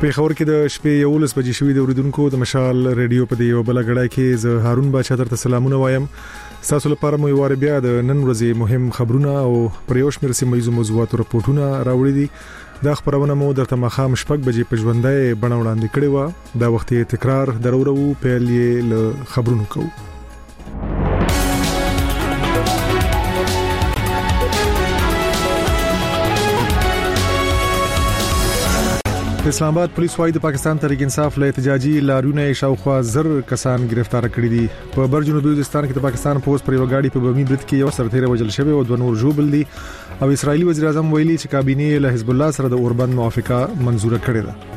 پیښور کې د شپې 11 بجې شوې د اوریدونکو د مشال ریډیو په دی یو بل غړای کې زه هارون بچا درته سلامونه وایم. تاسو لپاره مو یو بیا د نن ورځې مهم خبرونه او پریوش مې رسمي موضوعات او راپورټونه راوړي دي. دا خبرونه مو درته مخام شپږ بجې په ژوندۍ بڼه وړاندې کړې و. دا وخت تکرار درورو پیل یې له خبرونو کوو. اسلام آباد پولیس وايي د پاکستان تحریک انصاف له احتجاجي لاریونه شاوخوا زر کسان گرفتار کړي دي. په بر جنوبي وزیرستان کې د پاکستان پولیس پر یو غاډي په بمي برید کې یو سرتیره وژل شوی او 2 نور ژوبل دي او اسرایلی وزیر اعظم ویلي چې کابینه له حزب الله سره د اوربند موافقه منزوره کړې ده.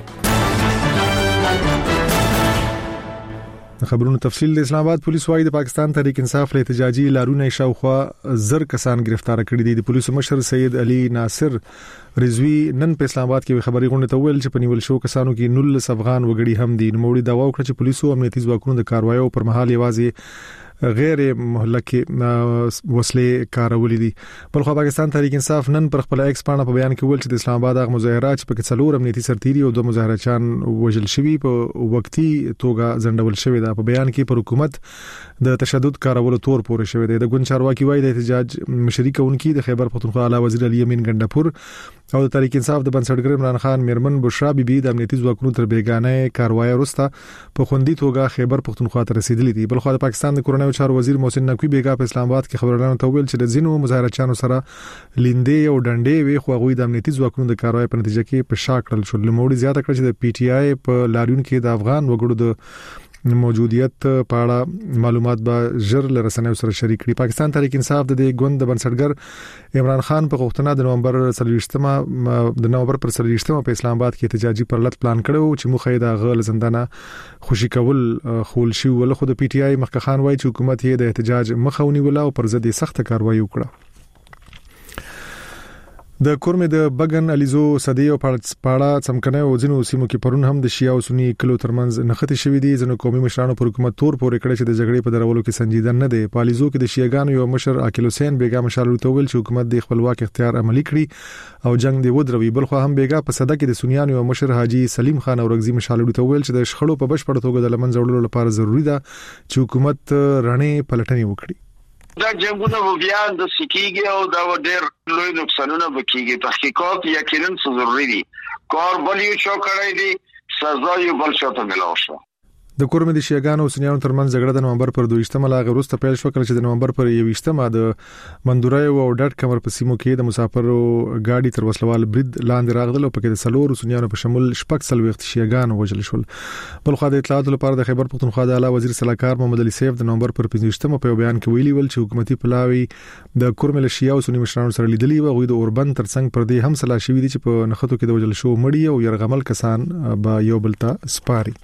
د خبرونو تفصیل د اسلام آباد پولیس وايي د پاکستان تحریک انصاف له احتجاجي لاریونه شاوخوا زر کسان گرفتار کړي دي. د پولیسو مشر سید علي ناصر رضوی نن په اسلام آباد کې خبري غونډه ته ویل چې په نیول شو کسانو کې 19 افغان وګړي هم دي. نو موړي داوا وکړه چې پولیسو امنیتي ځواکونو د کاروایو پر مهال یوازې غیر مهلکه وسلې کارولې دي. بلخو پاکستان تحریک انصاف نن پر خپل ایکس پاڼه په بیان کې ویل چې د اسلام آباد مظاهرات په کې څلور امنیتي سرتیري او 2 مظاهرچان وژل شوي په وقتی توګه ځنډول شوی دا. په بیان کې پر حکومت د تشدد کارولو تور پورې شوی دی. د ګوند چارواکي وايي د احتجاج مشري کوونکي د خیبر پختونخوا اعلی وزیر علي امین ګندپور او د تحریک انصاف د بنسټګر عمران خان میرمن بشرا بیبي د امنیتي ځواکونو تر بیگانه کاروای وروسته په خوندي توګه خیبر پختونخوا ته رسیدلي دي. بلخو د پاکستان د کورنۍ چارو وزیر محسن نقوی بیګا په اسلام آباد کې خبرونه ته ویل چې د زینو مظاهرچانو سره لیندې او ډنډې وی خو غوي د امنیتي ځواکونو د کاروای په نتیجه کې په شاکړل شو. لموړي زیاته کړ چې د پی ټی آی په لاریون کې د افغان وګړو د موجودیت په اړه معلومات به ژر لرسنیو سره شریک کړي. پاکستان تحریک انصاف د دې ګوند د بنسټګر عمران خان په غوښتنه د نومبر 23 په اسلام آباد کې احتجاجي پرلط پلان کړو چې مخه د غل زندانه خوشي کول خول شي. ولخو د پی ټی آی مخکې خان وایي چې حکومت یې د احتجاج مخاوني ولا او پر ضد سخت کاروایی وکړه. د کورمه د بغن الیزو صدی او پاړه څمکنه او ځینو سیمو کې پرون هم د شیا او سنی کلو ترمنځ نخښتې شوې دي. ځینو قومي مشرانو پر حکومت تور پورې کړی چې د جګړې په درولو کې سنجیده نه دی. په الیزو کې د شیاګانو یو مشر عاقل حسین بیګا مشالو ته ویل چې حکومت د خپلواک اختیار عملی کړي او جنگ دی ودروي. بلخو هم بیګا په صده کې د سنیانو یو مشر حاجی سلیم خان اورغزی مشالو ته ویل چې د شخړو په بشپړ توګه د لمن ځوړلو لپاره ضروری ده چې حکومت رڼې پلټنې وکړي. دا جنگونه بیا د سکیږي او دا ډېر لوی نقصانونه وکړي. تحقیقات یقینا ضروري دي. کار بل یو شو کړی دي سزا یو بل شو ته ملاو شو. د کورمه د شیاګانو او سنیانو ترمنځ جګړه د نومبر پر 22 لا غروسته پیل شو کله چې د نومبر پر 21 د مندورای او ډټ کمر په سیمو کې د مسافرو گاډي تر وسلوال برید لاندې راغله او په کې د سلور سنیانو په شمول شپږ سلويخت شیاګانو وژل شول. بل خو د اطلاعات لپاره د خیبر پختونخوا د اعلی وزیر صلاحکار محمد علي سیف د نومبر پر 25 په بیان کې ویلي ول چې حکومتي پلاوی د کورمه له شیا او سنی مشرانو سره لیدلی و. غوي د اوربند ترڅنګ پر دې هم سلا شوی دي چې په نخښتو کې د وژل شو مړی او يرغمل کسان به یو بلتا سپاري.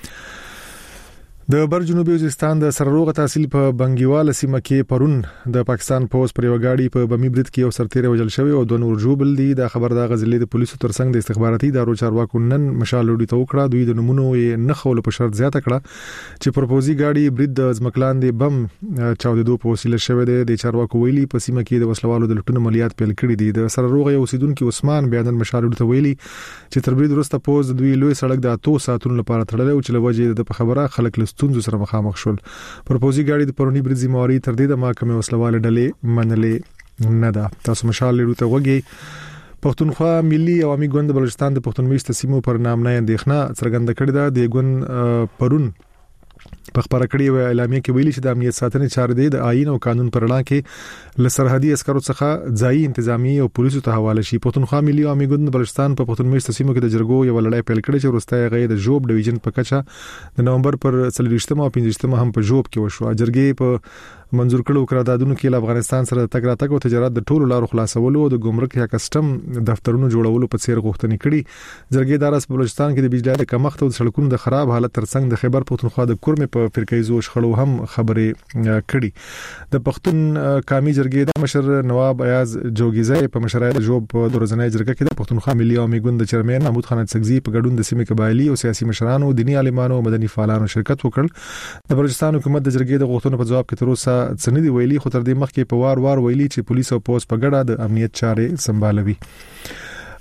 د بر جنوبي وزیرستان د سرروغه تحصیل په بنګیواله سیمه کې پرون د پاکستان پولیس پر یو غاډي په بمي برید کې یو سرتیره وژل شوی او 2 نور ژوبل دي. دا خبر د غزلې د پولیسو ترڅنګ د استخباراتي ادارو چارواکو نن مشال وړي ته وکړه. دوی د نمونو یې نه خول په شرط زیاته کړه چې پروپوزي غاډي برید د ځمکلاندې بم چاودېدو په وسیله شوی دی. د چارواکو ویلي په سیمه کې د وسلوالو د لټونو عملیات پیل کړي دي. د سرروغه یو اوسیدونکو عثمان بیان مشال وړي ته ویلي چې تر برید وروسته پوز دوی لوی سړک د 2 ساعتونو لپاره تړلی او چې لوجه د خبره خلک لستونزو سره مخامخ شول. پروپوزي غاډي د پرونی برید ذمہواری تر دې د محکمې وسلواله ډلې منلې نه ده. تاسو مشال لرو ته وګي پښتونخوا ملي عوامي ګوند بلوچستان د پښتونمیشت سیمو پر نام نه اندېښنه څرګنده کړې ده. د ګوند پرون په خبره کړې و اعلامیه کې ویلي چې د امنیت ساتنې چارې د آئین او قانون پر وړاندې کې له سرحدي عسکرو څخه ځایي انتظامی او پولیسو ته حواله شي. پښتونخوا ملي عوامي ګوند بلوچستان په پښتونمیشت سیمو کې د جرګو یو لړۍ پیل کړې چې وروسته غي د جوب ډیویژن په کچه د نومبر پر 23 او 25 هم په جوب کې وشو. جرګې په منزور کړو قراردادونو کې افغانستان سره تګ راتګ او تجارت د ټولو لارو خلاصولو او د ګمرک یا کسٹم دفترونو جوړولو په څیر غوښتنې کړي. جرګې دارس په بلوچستان کې د بجلی د کمښت او د سړکونو د خراب حالت ترڅنګ د خیبر پختونخوا د کورمه په فرقایزو شخړو هم خبرې کړي. د پښتون قومي جرګې د مشر نواب ایاز جوګیزای په مشرۍ د جوب د ورځنۍ جرګه کې د پښتونخوا ملي عوامي ګوند چیرمن محمود خان سګزی په ګډون د سیمې قبایلی او سیاسي مشرانو دینی عالمانو او مدني فعالانو شرکت وکړ. د بلوچستان حکومت د جرګې د غوښتنو په جواب کې تر اوسه څه نه دی ویلي خو تر دې مخکې په وار ویلي چې پولیس او پولیس په ګډه د امنیت چارې سمبالوي.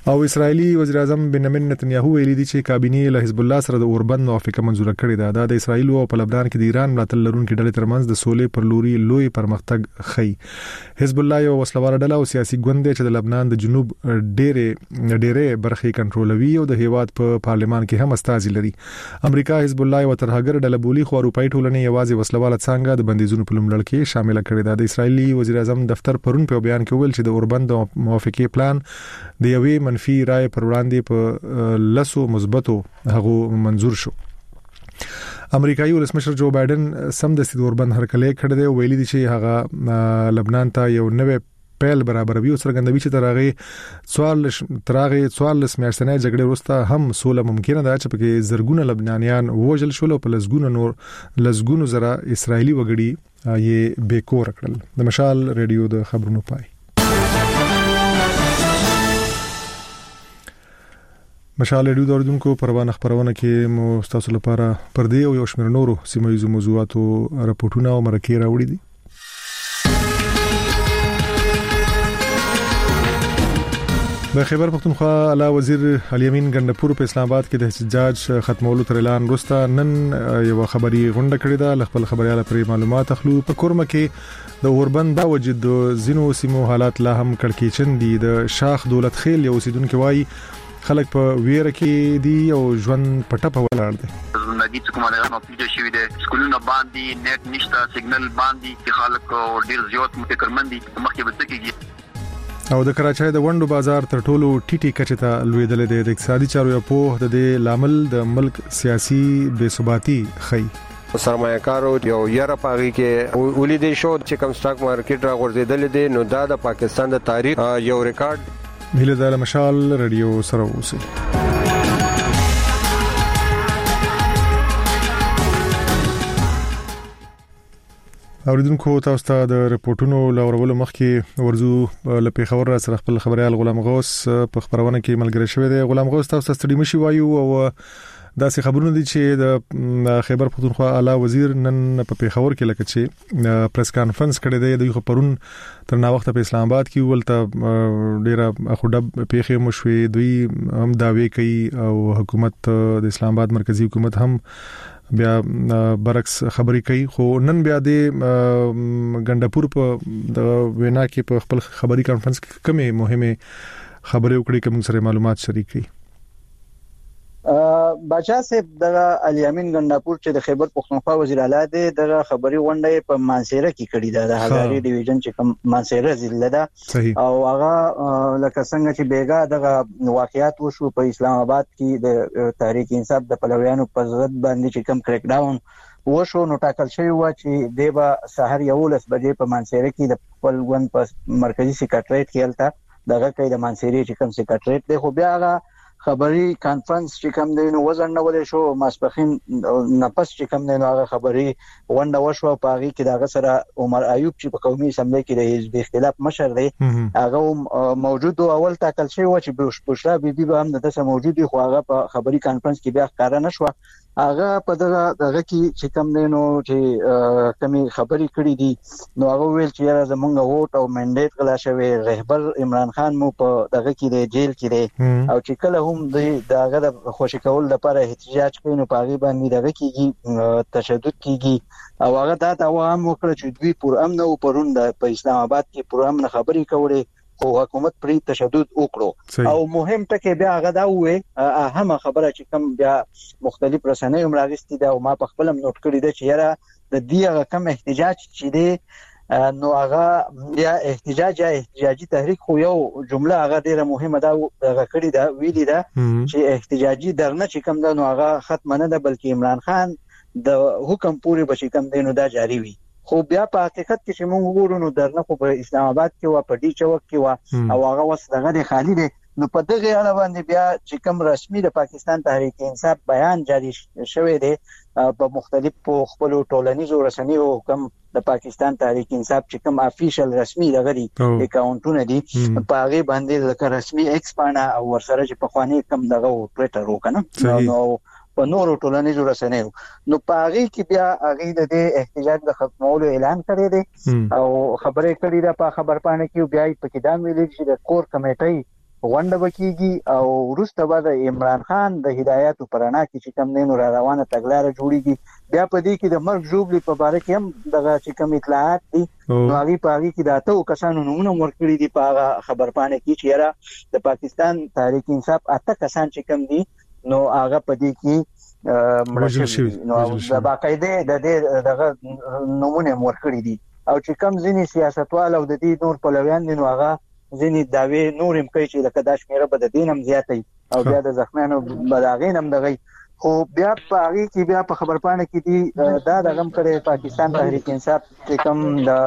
او اسرایلی وزیر اعظم بنیامین نتنیاهو ویلي دي چې کابینه له حزب الله سره د اوربند موافقه منزوره کړې ده. د اسرایل او په لبنان کې د ایران ملاتړ لرونکو ډلې ترمنځ د سولې پر لوري لوی پرمختګ خي. حزب الله یو وسلوال ډله او سیاسي ګوند چې د لبنان د جنوب ډېرې برخې کنټرولوي او د هیواد په پارلمان کې هم استازي لري. امریکا حزب الله یو ترهګر ډله بولی خو اروپאי ټولنې یوازې وسلواله څنګه د بندیزونو په لومړل کې شامل کړي ده. د اسرایلی وزیر اعظم دفتر پرون په بیان کې ویل چې د اوربند موافقه پلان د یوې منفي رائے پر وړاندې په لسو مثبتو هغه منزور شو. امریکایي ولسمشر جو بایدن سم د اوربند هرکلی کړی دی او ویلي دي چې هغه لبنان ته یو نوې پیل برابروي او څرګندوي چې ترغه 14 میاشتنۍ جګړې وروسته هم سوله ممکنه ده چې پکې زرګونه لبنانیان وژل شول او په لزګونو زره اسرایلی وګړي یې بیکور کړل. د مشال ریډیو د خبرونو پای. مشال ریډیو دوردونکو پروانه خبرونه کې مو تاسو لپاره پردې او یو شمېر نورو سیمایي موضوعاتو راپورټونه او مرکې راوړي دي. د خیبر پختونخوا اعلی وزیر الیمین ګندپور په اسلام آباد کې د احتجاج ختمولو تر اعلان وروسته نن یو خبري غونډه کړې ده. خپل خبريال پر معلومات اخلو. په کورمه کې د اوربند د وجود زینو سیمو حالات لا هم کړکېچن دي. د شاخ دولت خیل یو اوسیدونکو وايي خلک په ویره کې دي او ژوند پټه په ولاړ دي. زندگی څخه مالګه پیدا شوې ده. سکولونه باندې نت نشته، سیګنل باندې چې خلک ډیر زیات متکرمن دي مخکې به کېږي. او د کراچۍ د وندو بازار تر ټولو ټیټي کچې ته لویدل دي. د اقتصادي چارو په د دې لامل د ملک سیاسي بے ثباتی خي. سرمایه‌کارو یو یره پاغي کې ولیدې شو چې کوم سٹاک مارکیټ را غورځیدل دي. نو دا د پاکستان د تاریخ یو ریکارډ. هله د مشال ریډیو سره اوسئ. اوریدونکو تاسو ته د رپورټونو لورولو مخکې ورزو له پیښور سره خپل خبريال غلام غوث په خبرونه کې ملګری شوی دی. غلام غوث تاسو ته ستړي مشي وایو او داسې خبرونه دي چې د خیبر پختونخوا اعلی وزیر نن په پیښور کې لکه چې پریس کانفرنس کړی دی. د خبرون تر نا وخت په اسلام آباد کې ولته ډیره خوډه پیښې مشوي. دوی هم داوی کوي او حکومت د اسلام آباد مرکزی حکومت هم بیا برعکس خبري کوي. خو نن بیا د ګندپور په د وینا کې په خپل خبري کانفرنس کې کومه مهمه خبرې وکړي کوم سره معلومات شریک کړي. باچا صاحب د الیمین ګندپور چې د خیبر پختونخوا وزیر اعلی دی د خبري غونډه په مانسیره کې کړې ده. د هزاري ډیویژن چې کوم مانسیره ضلع ده او هغه لکه څنګه چې بیګا د واقعیت وشو په اسلام آباد کې د تحریک انصاف د پلویانو په ضد باندې چې کوم کریک ډاون وشو نو ټاکل شوی و چې دیبا سحر 11 بجې په مانسیره کې د خپل ون په مرکزی سیکریټریټ کې الته دغه کې د مانسیره چې کوم سیکریټریټ دی خو بیا هغه خبري کانفرنس چې کوم دی نو وزن نه ولې شو. ماسپخین نفس چې کوم دی نو هغه خبري ونده وشو په هغه کې دغه سره عمر ایوب چې په قومي اسمبلی کې د حزب اختلاف مشر دی هغه موجود او اول تاکل شوی و چې بشرا بیبي به هم دغه موجود خو هغه په خبري کانفرنس کې بیا ښکارا نشو. هغه په دغه کې چې کوم دی نو چې کمی خبري کړې دي نو هغه ویل چې زمونږ ووټ او منډیټ غلا شوی. رهبر عمران خان مو په دغه کې د جیل کې دی او چې کله دغه د خوشی کول لپاره احتجاج کوي نو پاغي باندې دغه کیږي تشدد کیږي او هغه دا عوام وکړه چې دوی پر امن او پرون په اسلام آباد کې پر امن خبري کولې خو حکومت پرې تشدد وکړو. او مهم ټکی بیا هغه دا وې اهم خبره چې کوم بیا مختلف رسنۍ هم راغستې ده او ما په خپل نوٹ کړی ده چې یاره د دې کم احتجاج چې دی نو هغه یا احتجاجي تحریک خو یو جمله هغه ډیره مهمه ده هغه کړی ده ویلي ده چې احتجاجي درنه چې کوم ده نو هغه ختم نه ده بلکې عمران خان د حکم پورې بشي کوم دی نو دا جاری وي. خو بیا په حقیقت کې چې موږ وګورو نو درنه خو په اسلام آباد کې و په ډی چوک کې و او هغه وس دغه خالی دی. نو په دغه اړه باندې بیا چې کوم رسمي د پاکستان تحریک انصاف بیان جاری شوی دی په مختلفو خپل ټولنیزو رسنیو کوم د پاکستان تحریک انصاف چې کوم افیشل رسمي دغه دي اکاونټونه دي په هغه باندې لکه رسمي ایکس باندې او ورسره چې په خواني کوم دغه ټویټر وکنه نو په نورو ټولنیزو رسنیو نو په هغه کې بیا هغه د احتجاج د ختمولو اعلان کړی دی او خبرې کړې ده په خبر پاڼه کې بیا په کې دا ویل چې د کور کمیټې غونډه وکيږي او وروسته به د عمران خان د هدایاتو پرانا کې چې کوم نه روانه تګلارې جوړیږي بیا په دې کې د مرګ ژوبلې په اړه کې هم دغه چې کوم اطلاعات دي نو هغه په هغه کې د اتو کسانو نومونه ورکړي دي په خبرپاڼه کې چې یاره د پاکستان تحریک انصاف اته کسان چې کوم دي نو هغه په دې کې مرشد نو د باقاعده د دې دغه نمونه ورکړي دي او چې کوم ځینی سیاستوال او د دې نور پلویان دي نو هغه ځینی داوی نور هم کوي چې د کداش میره بد دینم زیاتې او بیا د زخمانو بداغین هم دغه خو بیا په هغه کې بیا په خبرپاڼه کې دي دا د غم کړي پاکستان تحریک انصاف چې کوم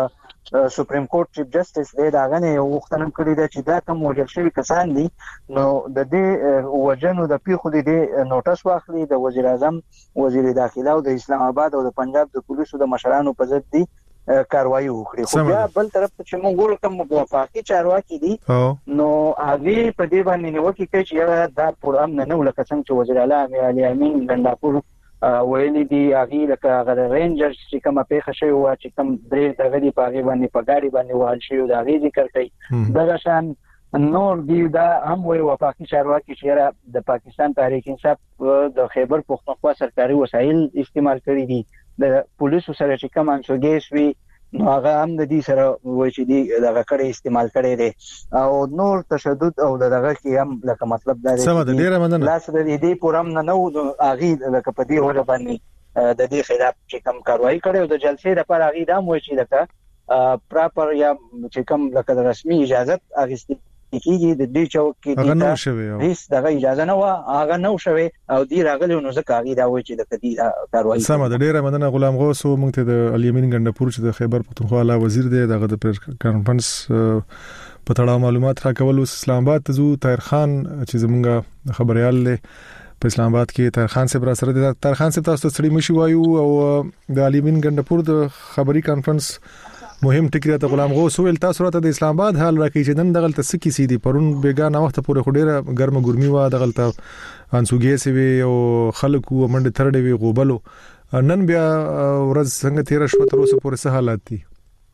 د سپریم کورټ چیف جسټس دی دا غنه یو وختنم کړی دی چې دا کوم وجل شوی کسان دي نو د دې وجنو د پیخو دي نوټس واخلي د وزیر اعظم وزیر داخله او د اسلام آباد او د پنجاب د پولیسو د مشرانو په ضد دي کاروایی وکړي خو بیا بل طرف ته چې موږ ګورو کوم موافقه چارواکي دي نو هغه په دې باندې نیوکه کوي چې دا پروګرام نه لکه څنګه چې وزیر اعلی علي امین ګنداپور ویلي دي هغه لکه غیر رینجرز چې کومه پیښه شوی و چې کوم درې دغه دی په هغه باندې په ګاډي باندې وهل شوی دا غي ذکر کوي دغه شان نور دی دا هم وی وفاقي چارواکي چې د پاکستان تحریک انصاف د خیبر پختونخوا سرکاري وسایل استعمال کړی دي د پولیسو سره چې کوم انسوګیس وی نو هغه هم د دې سره وایي چې دی دغه کړي استعمال کړي دي او نور تشدد او دغه کې هم لکه مطلب دا دی سم ده ډیره مننه لاس د دې پورم نه نو هغه لکه په دې وجه باندې د دې خلاف چې کوم کاروایی کړي او د جلسې لپاره هغه دا مو چې لکه پراپر یا چې کوم لکه د رسمي اجازه اخیستل کیږي د دې چوک کې هغه نو شوی هیڅ دغه اجازه نه و هغه نو شوی او دی راغلی نو ځکه هغه دا وایي چې د دې کاروایی سم ده ډیره مننه غلام غوث مونږ ته د علي امین ګنداپور چې د خیبر پختونخوا اعلی وزیر دی دغه د کانفرنس په تړاو معلومات راکول اسلام آباد ته زو طاهر خان چې زمونږ خبريال په اسلام آباد کې طاهر خان صاحب را سره د طاهر خان صاحب تاسو سړي مشي وایو او د علي امین ګنداپور د خبري کانفرنس مهم ټکی ته غلام غوث ویل تاسو راته د اسلام آباد حال راکې چې نن دغلت سکی سي دي پرون بیگانه وخت پورې خډيره ګرمه ګرمي وا دغلت انسوګي سي او خلکو منډه ترډې وی غوبلو نن بیا ورځ څنګه تیر شو تر اوسه پورې څه حالات دي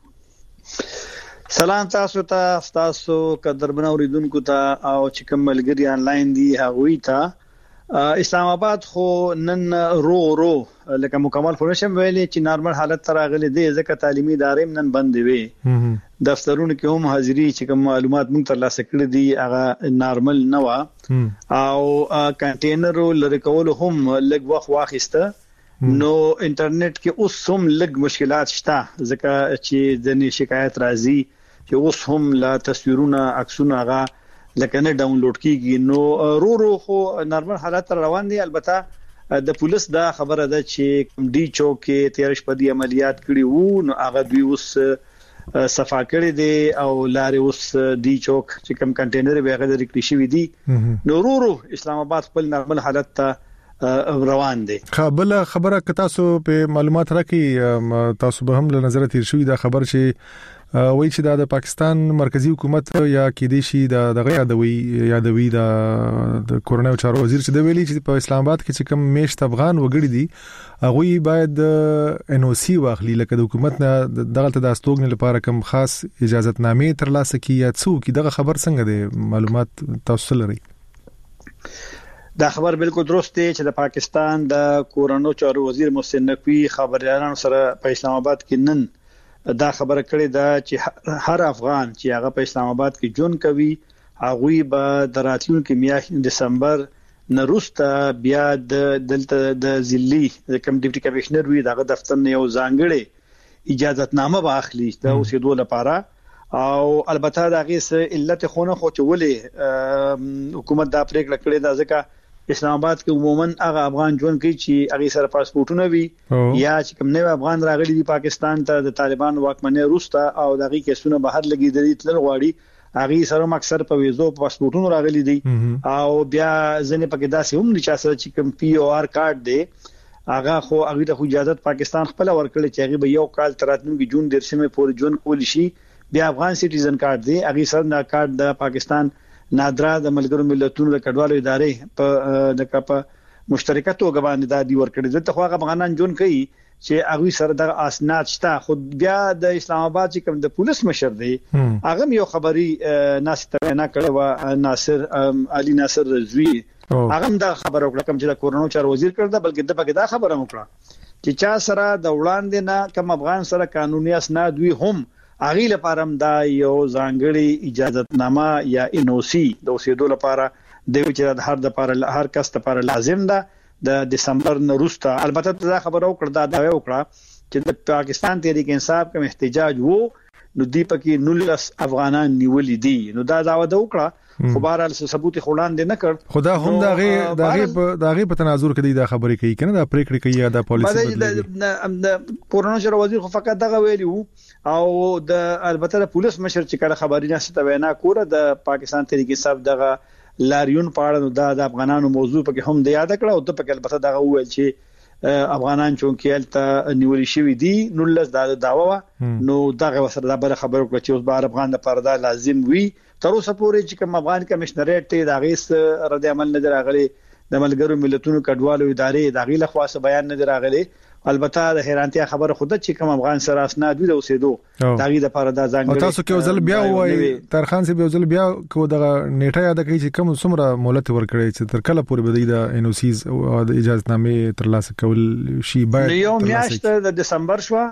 سلام تاسو قدرمن اوریدونکو ته او چې کوم ملګری انلاین دي هغوی ته اسلام آباد خو نن رو لکه مکمل فورشم ویلي چې نارمل حالت تر غلي دي ځکه تعلیمي ادارې نن بند وي دفترونو کې هم حاضری چې کوم معلومات مونږ ترلاسه کړې دي هغه نارمل نه و او کنټینر لری کول هم لږ وخت واخیسته نو انټرنیټ کې اوس هم لږ مشکلات شته ځکه چې د شکایت راځي چې اوس هم لا تصویرونه عکسونه هغه لکه نه ډاونلوډ کیږي نو رو خو نارمل حالت روان دي البته د پولیس دا خبره ده چې ډي چوک کې 13 پدی عملیات کړي وو نو هغه دوی اوس صفا کړي دي او لارې اوس ډي چوک چې کوم کنټینر به هغه لري شوی دي نو رو اسلام آباد خپل نارمل حالت ته روان دي خبره که تاسو په معلومات راکې تاسو به هم له نظر تیر شوی دا خبر چې وایي چې د پاکستان مرکزی حکومت یا کې دي شي د یادوي د کورونو چارو وزیر چې د ویلي چې په اسلام آباد کې چې کوم میشت افغان وګړي دي هغه باید ان او سی واخلي لکه د حکومت نه دغه د استوګن لپاره کوم خاص اجازه نامې ترلاسه کی یا څو کی دغه خبر څنګه دی معلومات تاسو لري دا خبر بالکل درست دی چې د پاکستان د کورونو چارو وزیر محسن نقوی خبريالانو سره په اسلام آباد کې نن دا خبره کړې ده چې هر افغان چې هغه په اسلام آباد کې ژوند کوي هغه به د راتلونکي میاشتې دسمبر نروسته بیا د ضلعي کم ډیپټي کمشنر وي دغه دفتر نه یو ځانګړي اجازهتنامه واخلي د اوسېدو لپاره او البته دا غي علت خونه خو چولې حکومت دا پریکړه کړې ده ځکه اسلام آباد کې عموما هغه افغان ژوند کوي چې هغه سره پاسپورتونه وي یا چې کوم نه افغان راغلي دي پاکستان ته د طالبان واکمنۍ روسته او دغه کیسونه بهر لګیدلي تل غواړي هغه سره اکثر په ویزو پاسپورتونو راغلي دي او بیا ځنه پکې داسې هم نشي چې کوم پی او آر کارت دی هغه خو هغه ته اجازه پاکستان خپل ورکړي چې هغه به یو کال تراتلونکي جون درشمه پورې ژوند کول شي بیا افغان سټیزن کارت دی هغه سره نه کارت د پاکستان نادرا د ملګرو ملتونو د کډوالو ادارې په مشترکه توګه باندې د دی ورکړي ځکه خو هغه افغانان جون کوي چې هغه سره د اسناد شته. خو بیا د اسلام آباد چې کوم د پولیس مشر دی هغه یو خبري ناسته نه کړو و ناصر علي ناصر رضوی هغه دا خبر وکړه کوم چې د کورونو چار وزیر کړه بلکې د پکې دا خبره وکړه چې چا سره د وړاندې نه کوم افغان سره قانوني اسناد وي هم هغه لپاره دا یو ځانګړي اجازهتنامه یا NOC د اوسېدو لپاره د هر کس لپاره لازم ده د دسمبر نه وروسته. البته دا خبره وکړه دا وکړه چې د پاکستان تحریک انصاف کوم احتجاج وو نو دی پکې 19 افغانان نیولې دي نو دا داوا وکړه خو بهرحال ثبوت خلان دي نه کړ. خدا هم داغه په تناظر کې دا خبرې کوي کنه دا پریکړه کوي دا پالیسي بدلوي. د کورونو چارو وزیر خو فقط دغه ویلی او د البته پولیس مشر چې کله خبري نه ست وینا کوله د پاکستان تحریک انصاف دغه لاریون پاړه نو د افغانانو موضوع پکې هم د یاد کړه او د پکې البته دغه ویل چې افغانان چونکې ته نیول شوی دي 19 دا داوا نو دغه وسره دا بل خبر وکړه چې اوس بار افغان د پردا لازم وي تر اوسه پورې چې کوم افغان کمشنریټ ته د غیس رد عمل نه راغلي د ملګرو ملتونو کډوالو ادارې د غیله خاصه بیان نه راغلي. البته د حیرانتیا خبره خوده چې کوم افغان سره اسناد وي د اوسېدو دغه د پردا ځانګړي تاسو کې وزل بیا وای ترخان سي وزل بیا کو دغه نیټه یاد کوي چې کوم څومره مهلت ورکړي چې تر کله پورې بدی د NOCs او د اجازهنامې ترلاسه کول شي باید یو میاشت د دسمبر شو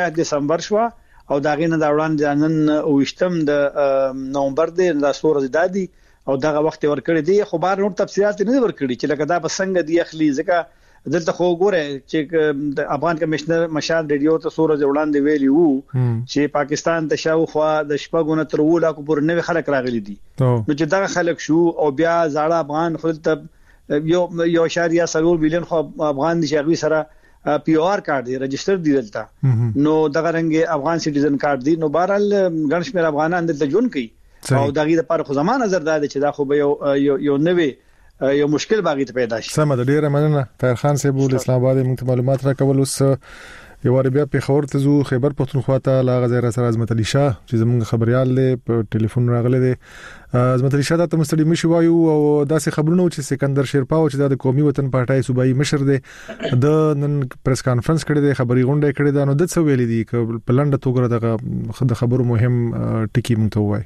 او داغه نه دا وړاندې نن اوشتم د نومبر د سورز دادي او دغه وخت ورکړي دي خو بار نور تفصيلات نه ورکړي چې لکه دا بسنګ دی اخلي ځکه دلته خو ګوره چې د افغان کمشنر مشال ریډیو ته سورج وړاندې ویلی وو چې پاکستان د شاوخوا د شپږونه تر ولا کو پر نوې خلک راغلي دي نو چې دا خلک شو او بیا زړه افغان خپل ته یو شاریه 3 بلین خو افغان دي شغوي سره PR کارت دی رجستر دی دلته نو دغه رنګ افغان سټیزن کارت دی نو بهرال ګڼشمیر افغانان دلته جون کوي او دغه لپاره خو زمانه نظر دا چې دا خو به یو نوې یو مشکل باغی ته پیدا شي. سم د ډیره مننه طاهر خان صاحب د اسلام آباد موږ معلومات راکول. اوس یو ور بیا په خبر ته زو خیبر پختونخوا ته لا غزیر سره عظمت علي شاه چې زموږ خبريال له په ټلیفون راغله دي. عظمت علي شاه ته مستړي مشي وایو او داسې خبرونه چې سکندر شیرپاو چې د قومي وطن پارټای صوبایي مشر دی د نن پریس کانفرنس کړی دی خبري غونډه کړی دا نو د څه ویلي دي ک په لنډه توګه د خبرو مهم ټکی مونږ ته وایي.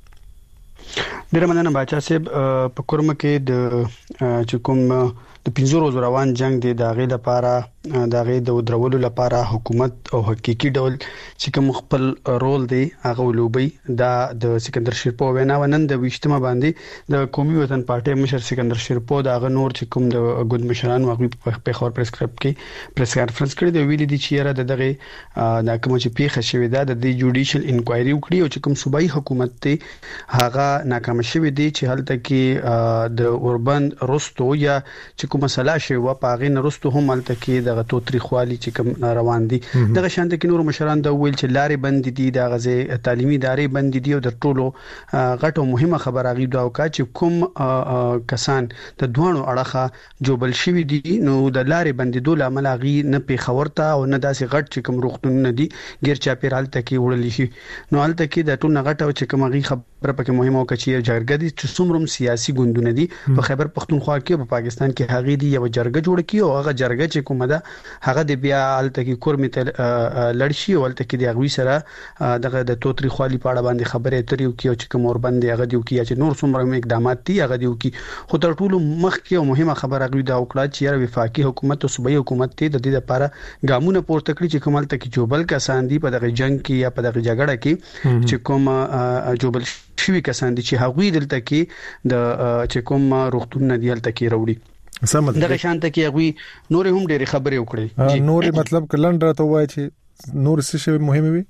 ډیره مننه باچا صاحب په کورم کې د چکم د 15 ورځې روان جنگ دی د غې لپاره د غې د درولو لپاره حکومت او حقيقي ډول چې کوم خپل رول دی هغه ولوبي د سکندر شیرپو وینا ونن د وشتمه باندې د قومي وطن پارټي مشر سکندر شیرپو د غ نور چې کوم د ګوند مشران واغوي په خبر پریس کلب کې پریس کانفرنس کړی دی ویلي دي چې را دغه د کوم چې پیښه شوې ده د جوډیشل انکوایري وکړي او چې کوم صوبایي حکومت ته هغه ناکام شوی دی چې هلته کې د اوربن رستو یا چې مسله شی و پاغې نرستو هم الته کې د توتري خوالي چې کوم روان دي دغه شانت کې نور مشران د ویل چې لارې بند دي د غزه تعلیمي ادارې بند دي او د ټولو غټو مهمه خبره غي دا وکړه چې کوم کسان د دوانو اړخه جوبل شوی دي نو د لارې بند دول عمل غي نه په خبرته او نه داسې غټ چې کوم روختونه دي غیر چاپیرال ته کې وړل شي نو الته کې د ټول غټو چې کوم غي خبره پکې مهمه وکړي چې جرګه دي چې څومره سیاسي ګوندونه دي په خیبر پختونخوا کې په پاکستان کې هغه دي یو جرګه جوړ کی او هغه جرګه چې کومه ده هغه د بیا الته کې کورمه لړشي او الته کې د غوي سره دغه د توتري خالي پاړه باندې خبره اترې او کې چې کوم اور باندې هغه دی او چې نور څومره اقدامات دي هغه دی او کې خو تر ټولو مخ کې مهمه خبره غوي دا وکړه چې وفاقي حکومت او صوبایي حکومت ته د دې لپاره ګامونه پورته کړی چې کومل ته کې جوبل کسان دي په دغه جنگ کې یا په دغه جګړه کې چې کوم جوبل شوی کسان دي چې هغوی دلته کې د چې کوم روختونه دی دلته کې وروړي دغه شانته کې غوي نور هم ډېری خبرې وکړي نور مطلب کلندر ته وایي چې نور څه شی مهمه وي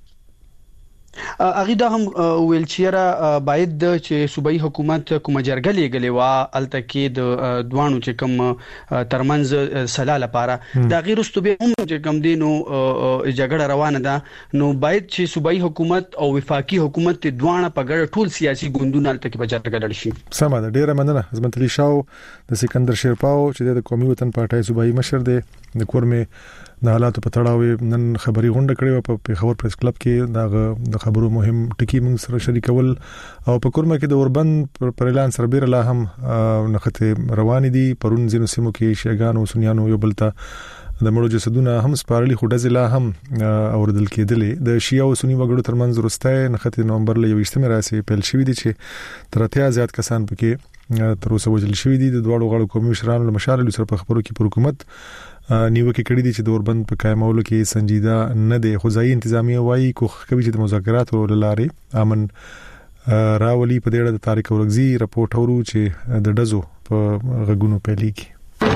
اغه دا هم ویل چیرې باید چې صوبایي حکومت کوم جرګه لګلې وا الته کې د دوانو چې کوم ترمنځ سلا لپاره دا غیر استوبه هم چې کوم دینو جګړه روانه ده نو باید چې صوبایي حکومت او وفاقي حکومت ته دوانه په ګډه ټول سیاسي ګوندونه الته کې په جرګه لړ شي. سمه ده ډیره مننه عظمت علي شاه د سکندر شیرپاو چې د قومي وطن پارټي صوبایي مشر دی د کورمه د حالاتو په تړاو نن خبري غونډه کړې په خبر پریس کلب کې د خبرو مهم ټکی موږ سره شریکول او په کورمه کې د اوربن پر اعلان سربیر الله هم نخته روان دي پرون زینو سیمو کې شیګانو سنیانو یو بلته د مړو جسدونه هم سپارلي خو ډزلا هم اوردل کېدلې د شیعه او سنی وګړو ترمنځ وروسته نخته نومبر له 28 راسي پیل شوې دي چې تر 30 زیات کسان پکې تر اوسه وژل شوې دي د دوړو غړو قومي مشرانو له مشارلو سره په خبرو کې پر حکومت نیوکه کړې دي چې د اوربند په قائمولو کې سنجیده نه دي خو ځای انتظامیه وایي کوخ کوي چې د مذاکراتو لارې امن راولي په دې اړه د طارق اورغزي راپورټ اورو چې د ډزو په غږونو پیلېږي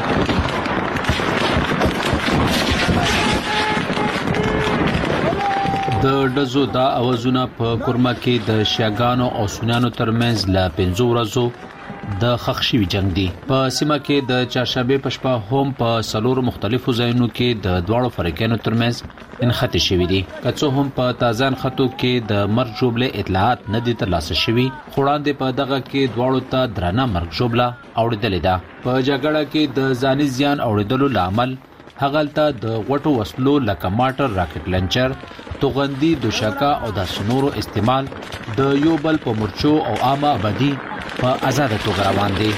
د ډزو دا اوازونه په کورما کې د شیعاګانو او سنیانو ترمنځ لا 15 ورځو د خښشوي جنگ دی په سیمه کې د چهارشنبه په شپه هم په سلور مختلفو ځایونو کې د دواړو فریقونو ترمنځ انخته شوې دي کڅو هم په تازان خطو کې د مرګ جوړله اطلاعات نه دي ترلاسه شوي خوړاندې په دغه کې دواړو ته درانه مرګ جوړله اوریدلې ده په جګړه کې د ځاني زیان اوریدلو لامل هغلته د غټو وسلو لکه ماټر راکټ لنچر توغندي دوشکا او د سنورو استعمال د یو بل په مرچو او عامه آبادی په آزاد توګه روان دي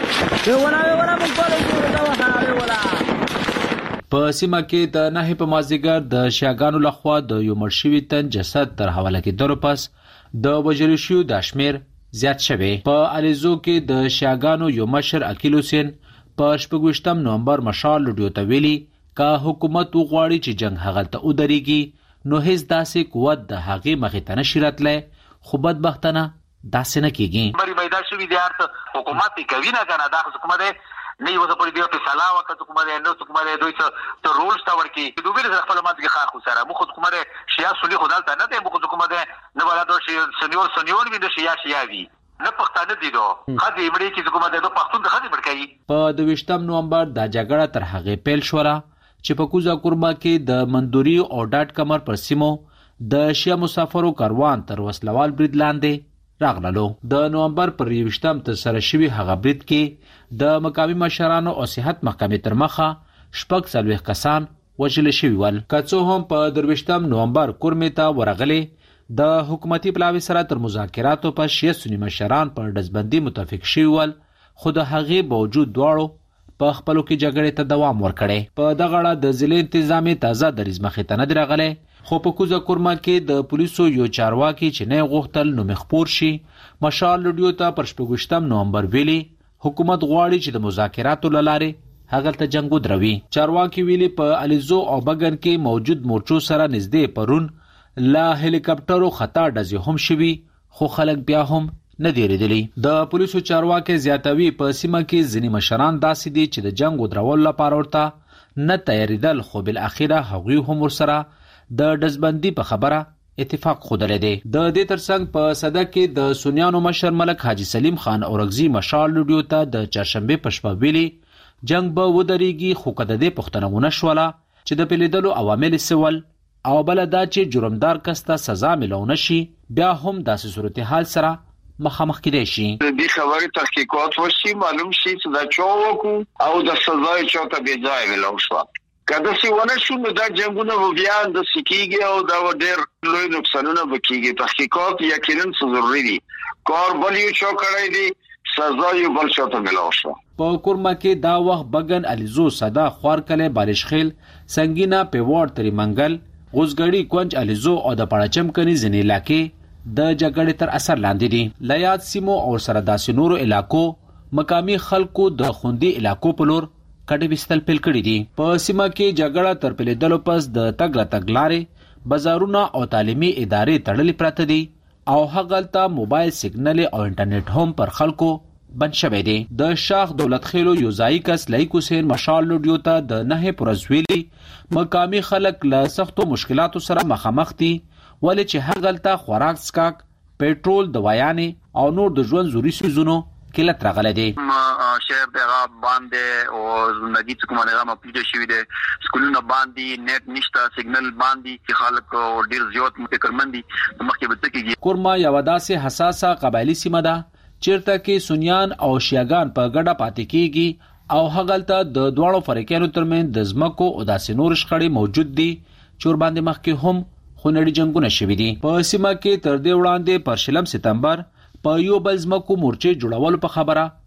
په سیمه کې د نه په مازیګر د شیعاګانو لخوا د یو مرشوي تن جسد تر حواله کېدلو پس د وژل شو د شمیر زیات شوه په الیزو کې د شیعاګانو یو مشر عقیل حسین په 28 نومبر مشال لډیو ته ویلي کا حکومت وغواړي چې جنگ هغلته ودرېږي نو هیڅ داسې قوت د هغه مخې ته نشي راتلای خو بدبختانه داسې نه کیږي مری پیدا شوی دی ارته حکومت کوي نه کنه دا حکومت نه یو ځپړي دی په سلا وخت حکومت نه حکومت دوی ته رولز تا ورکی دوی به خپل ماده کې خاص سره مخ حکومت شیا سولي خدالته نه دی مخ حکومت نه ولا دو شي سنیور وی د شیا وی نه پښتانه دي دوه خدي مړي کې حکومت د پښتون د خدي مړکای په 28 نومبر د جګړه تر هغه پیل شوره چې په کوزا کورما کې د مندوري او ډاټ کمر پر سیمو د شیا مسافرو کاروان تر وسلوال برید لاندې راغللو د نومبر پر 28 تر سره شوی هغه برید کې د مقامی مشرانو او صحت محکمې تر مخه شپږ څلويخ کسان وژل شوي ول کڅو هم په 28 نومبر کورمې ته ورغلې د حکومتي پلاوي سره تر مذاکراتو په شیا سنی مشران پر دزبندي متفق شوي ول خو د هغې باوجود دواړو په خپلو کې جګړې ته دوام ورکړي په دغه اړه د ضلع انتظامی تازه دریز مخې ته نه درغله خو په کوزا کورما کې د پولیسو یو چارواکي چې نه غوښتل نو مخپور شي مشال لډیو ته پر 28 نومبر ویلي حکومت غواړي چې د مذاکراتو لاره هغلته جنگ ودروي چارواکي ویلي په الیزو او بګن کې موجود مورچو سره نږدې پرون لا هلیکاپټرو خطا ډزې هم شوي خو خلک بیا هم نه دی ریدلی د پولیسو چارواکي زیاتوي په سیمه کې ځینی مشران داسې دي چې د جنگ ودرول لپاره ورته نه تیاریدل خو بل اخیره هغوی هم ورسره د دزبندي په خبره اتفاق خوده دی د دې ترڅنګ په صدا کې د سنیانو مشر ملک حاجی سلیم خان اورغزي مشال لډیو ته د چهارشنبه په شپه ویلي جنگ به ودرېږي خو کده دې پښتنونه شوله چې د پلیدلو عوامل سوال او بل دا چې جرمدار کس ته سزا ملونه شي بیا هم داسې صورتحال سره مخامخ کېدای شي د خبرې تحقیقات وشي معلوم شي چې دا چوکو او د سزا چوته به ځای ویلو شو کله چې ونه شو نو دا جنگونه بیا د سکیږي او دا ډېر لوی نقصانونه وکړي تحقیقات یقینا ضروري دي کار بل یو چو کړی دي سزا یو بل چوته ملو شو په کورما کې دا وخت بګن الیزو صدا خوارکله بالشخیل سنگینا پیوړ تری منګل غوزګړی کونج الیزو او د پړچم کني ځنی علاقې د جګړې تر اثر لاندې دي لیات سیمو او سره داسې نورو علاقو مقامی خلکو د خوندي علاقو په لور کډې وستل پیل کړې دي په سیمه کې جګړه تر پیلېدلو پس د تګ راتګ لارې بازارونه او تعلیمي ادارې تړلې پراته دي او هغلته موبایل سیګنل او انټرنیټ هم پر خلکو بند شوی دی د شاخ دولت خېلو یوزای کس لایق حسین مشال لډیو ته د نه پرزویلی مقامی خلک له سختو مشکلاتو سره مخامخ دي ولې چې هغلته خوراک سکاک پېټرول دوايانې او نور د ژوند ضروري سيزونو کلت راغله دي شهر دغه باندې او ندی څخه مونږه مپیډ شوې ده سکولونه باندې نت نشته سیګنل باندې چې خلک ډیر زیات متکرمن دي مخکې به تکي کورما یو داسې حساسه قبایلی سیمه ده چیرته کې سنیان او شیعاګان په ګډه پاتې کیږي او هغلته د دوړو فریقانو ترمن د زمکو او داسې نور شخړې موجود دي چور باندې مخکې هم خونړي جنگونه شوي دي په سیمه کې تر دې وړاندې پر 16 سپتمبر په یو بل زمکو مورچې جوړول په خبره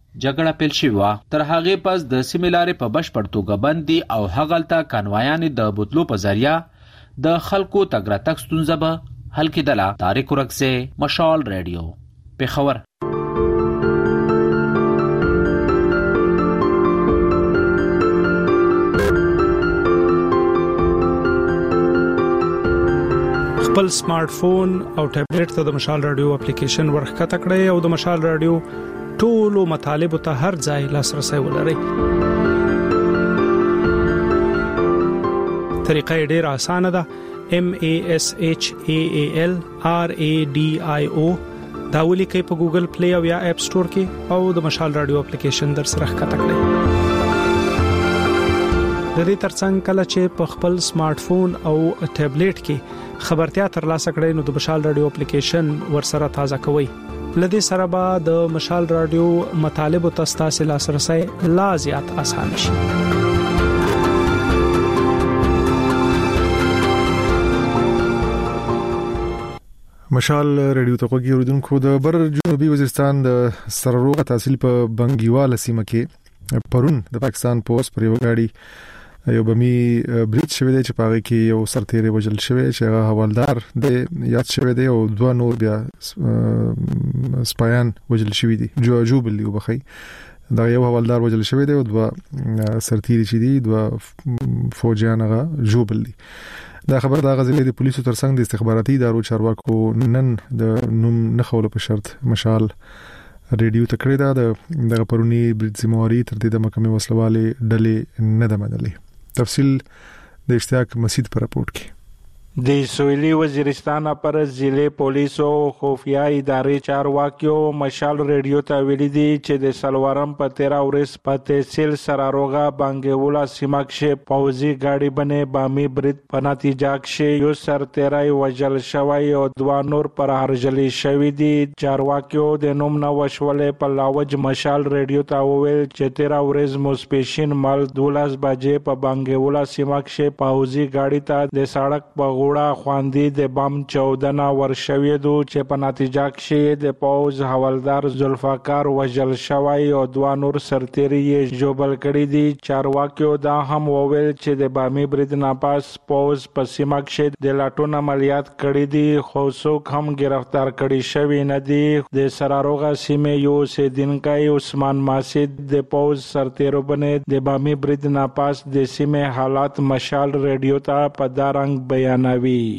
جګړه پیل شوې وه. تر هغې پس د سیمې لارې په بشپړ توګه بند دي او هغلته کانوایانې د بوتلو په ذریعه د خلکو تګ راتګ ستونزه به حل کېدله. طارق ورکزی، مشال ریډیو، پېښور. خپل سمارټ فون او ټابلیټ ته د مشال رادیو اپلیکیشن ورښکته کړئ او د مشال رادیو ټولو مطالبو ته هر ځای لاسرسي ولرئ. طریقه ډېره اسانه ده. MASHAALRADIO دا ولیکئ په ګوګل پلی او یا اپ سٹور کې او د مشال رادیو اپلیکیشن در سره ښکته کړئ. د دې ترڅنګ کله چې په خپل سمارټ فون او ټابلیټ کې خبرتیا ترلاسه کړئ نو د مشال رادیو اپلیکیشن ورسره تازه کوئ. لدې سره به د مشال رادیو مطالبو ته ستاسو لاسرسي لا زیات آسان شي. مشال رادیو ته کوګي اوردونکو د بر جنوبي وزیرستان د سرروغه تحصیل په بنګیواله سیمه کې پرون د پاکستان پوس پر یو غاډي یو بمی بریټ شوی دی چې پاره کې یو سرتیری وجل شوی چې هغه حوالدار د یاد شوی دی او دوه نور بیا سپایان وجل شوی دي. جوجوبل دی وبخي دا یو حوالدار وجل شوی دی او دوه سرتیری چې دي دوه فوجیان هغه جوبل دي. دا خبر د غزلې د پولیسو ترڅنګ د استخباراتي ادارو چارواکو نن د نوم نخول په شرط مشال ریډیو تکړه دا د پرونی بریټ زمواري تر دې د محکمې وسلوالې ډلې نه ده منلې. تفصیل د اشتیاق مسجد پر رپورت کې. د سویلي وزیرستان پر ضلع پولیس او خفیه ادارې چارواکیو مشال ریډیو ته ویلي دي چې د سلوارم په 13 ورځ په تحصیل سراروغه بانګولا سیمه کې پوځي گاډي باندې بامي برید په نتیجه کې یو سرتیری وژل شوی او دوه نور پر هرجلی شوی دي. چارواکیو د نوم نه وشولې په لاوج مشال ریډیو ته وویل چې 13 ورځ ماسپښین مال 12 بجې په بانګولا سیمه کې پوځي گاډي ته د سړک په خواندي د بم 14 ورشوي دو چې په نتیجه کې د پوز حوالدار ذوالفقار وژل شوی او دوه نور سرتیری یې جوبل کړي دي. چارواکیو دا هم وویل چې د بامي برید نه پاس پوز په سیمه کې د لاټون عملیات کړي دي خو څوک هم گرفتار کړي شوی نه دي. د سراروغه سیمه یو سیدنکای عثمان ماسد د پوز سرتیرو باندې د بامي برید نه پاس د سیمه حالات مشال ریډیو ته په دارنګ بیانوي.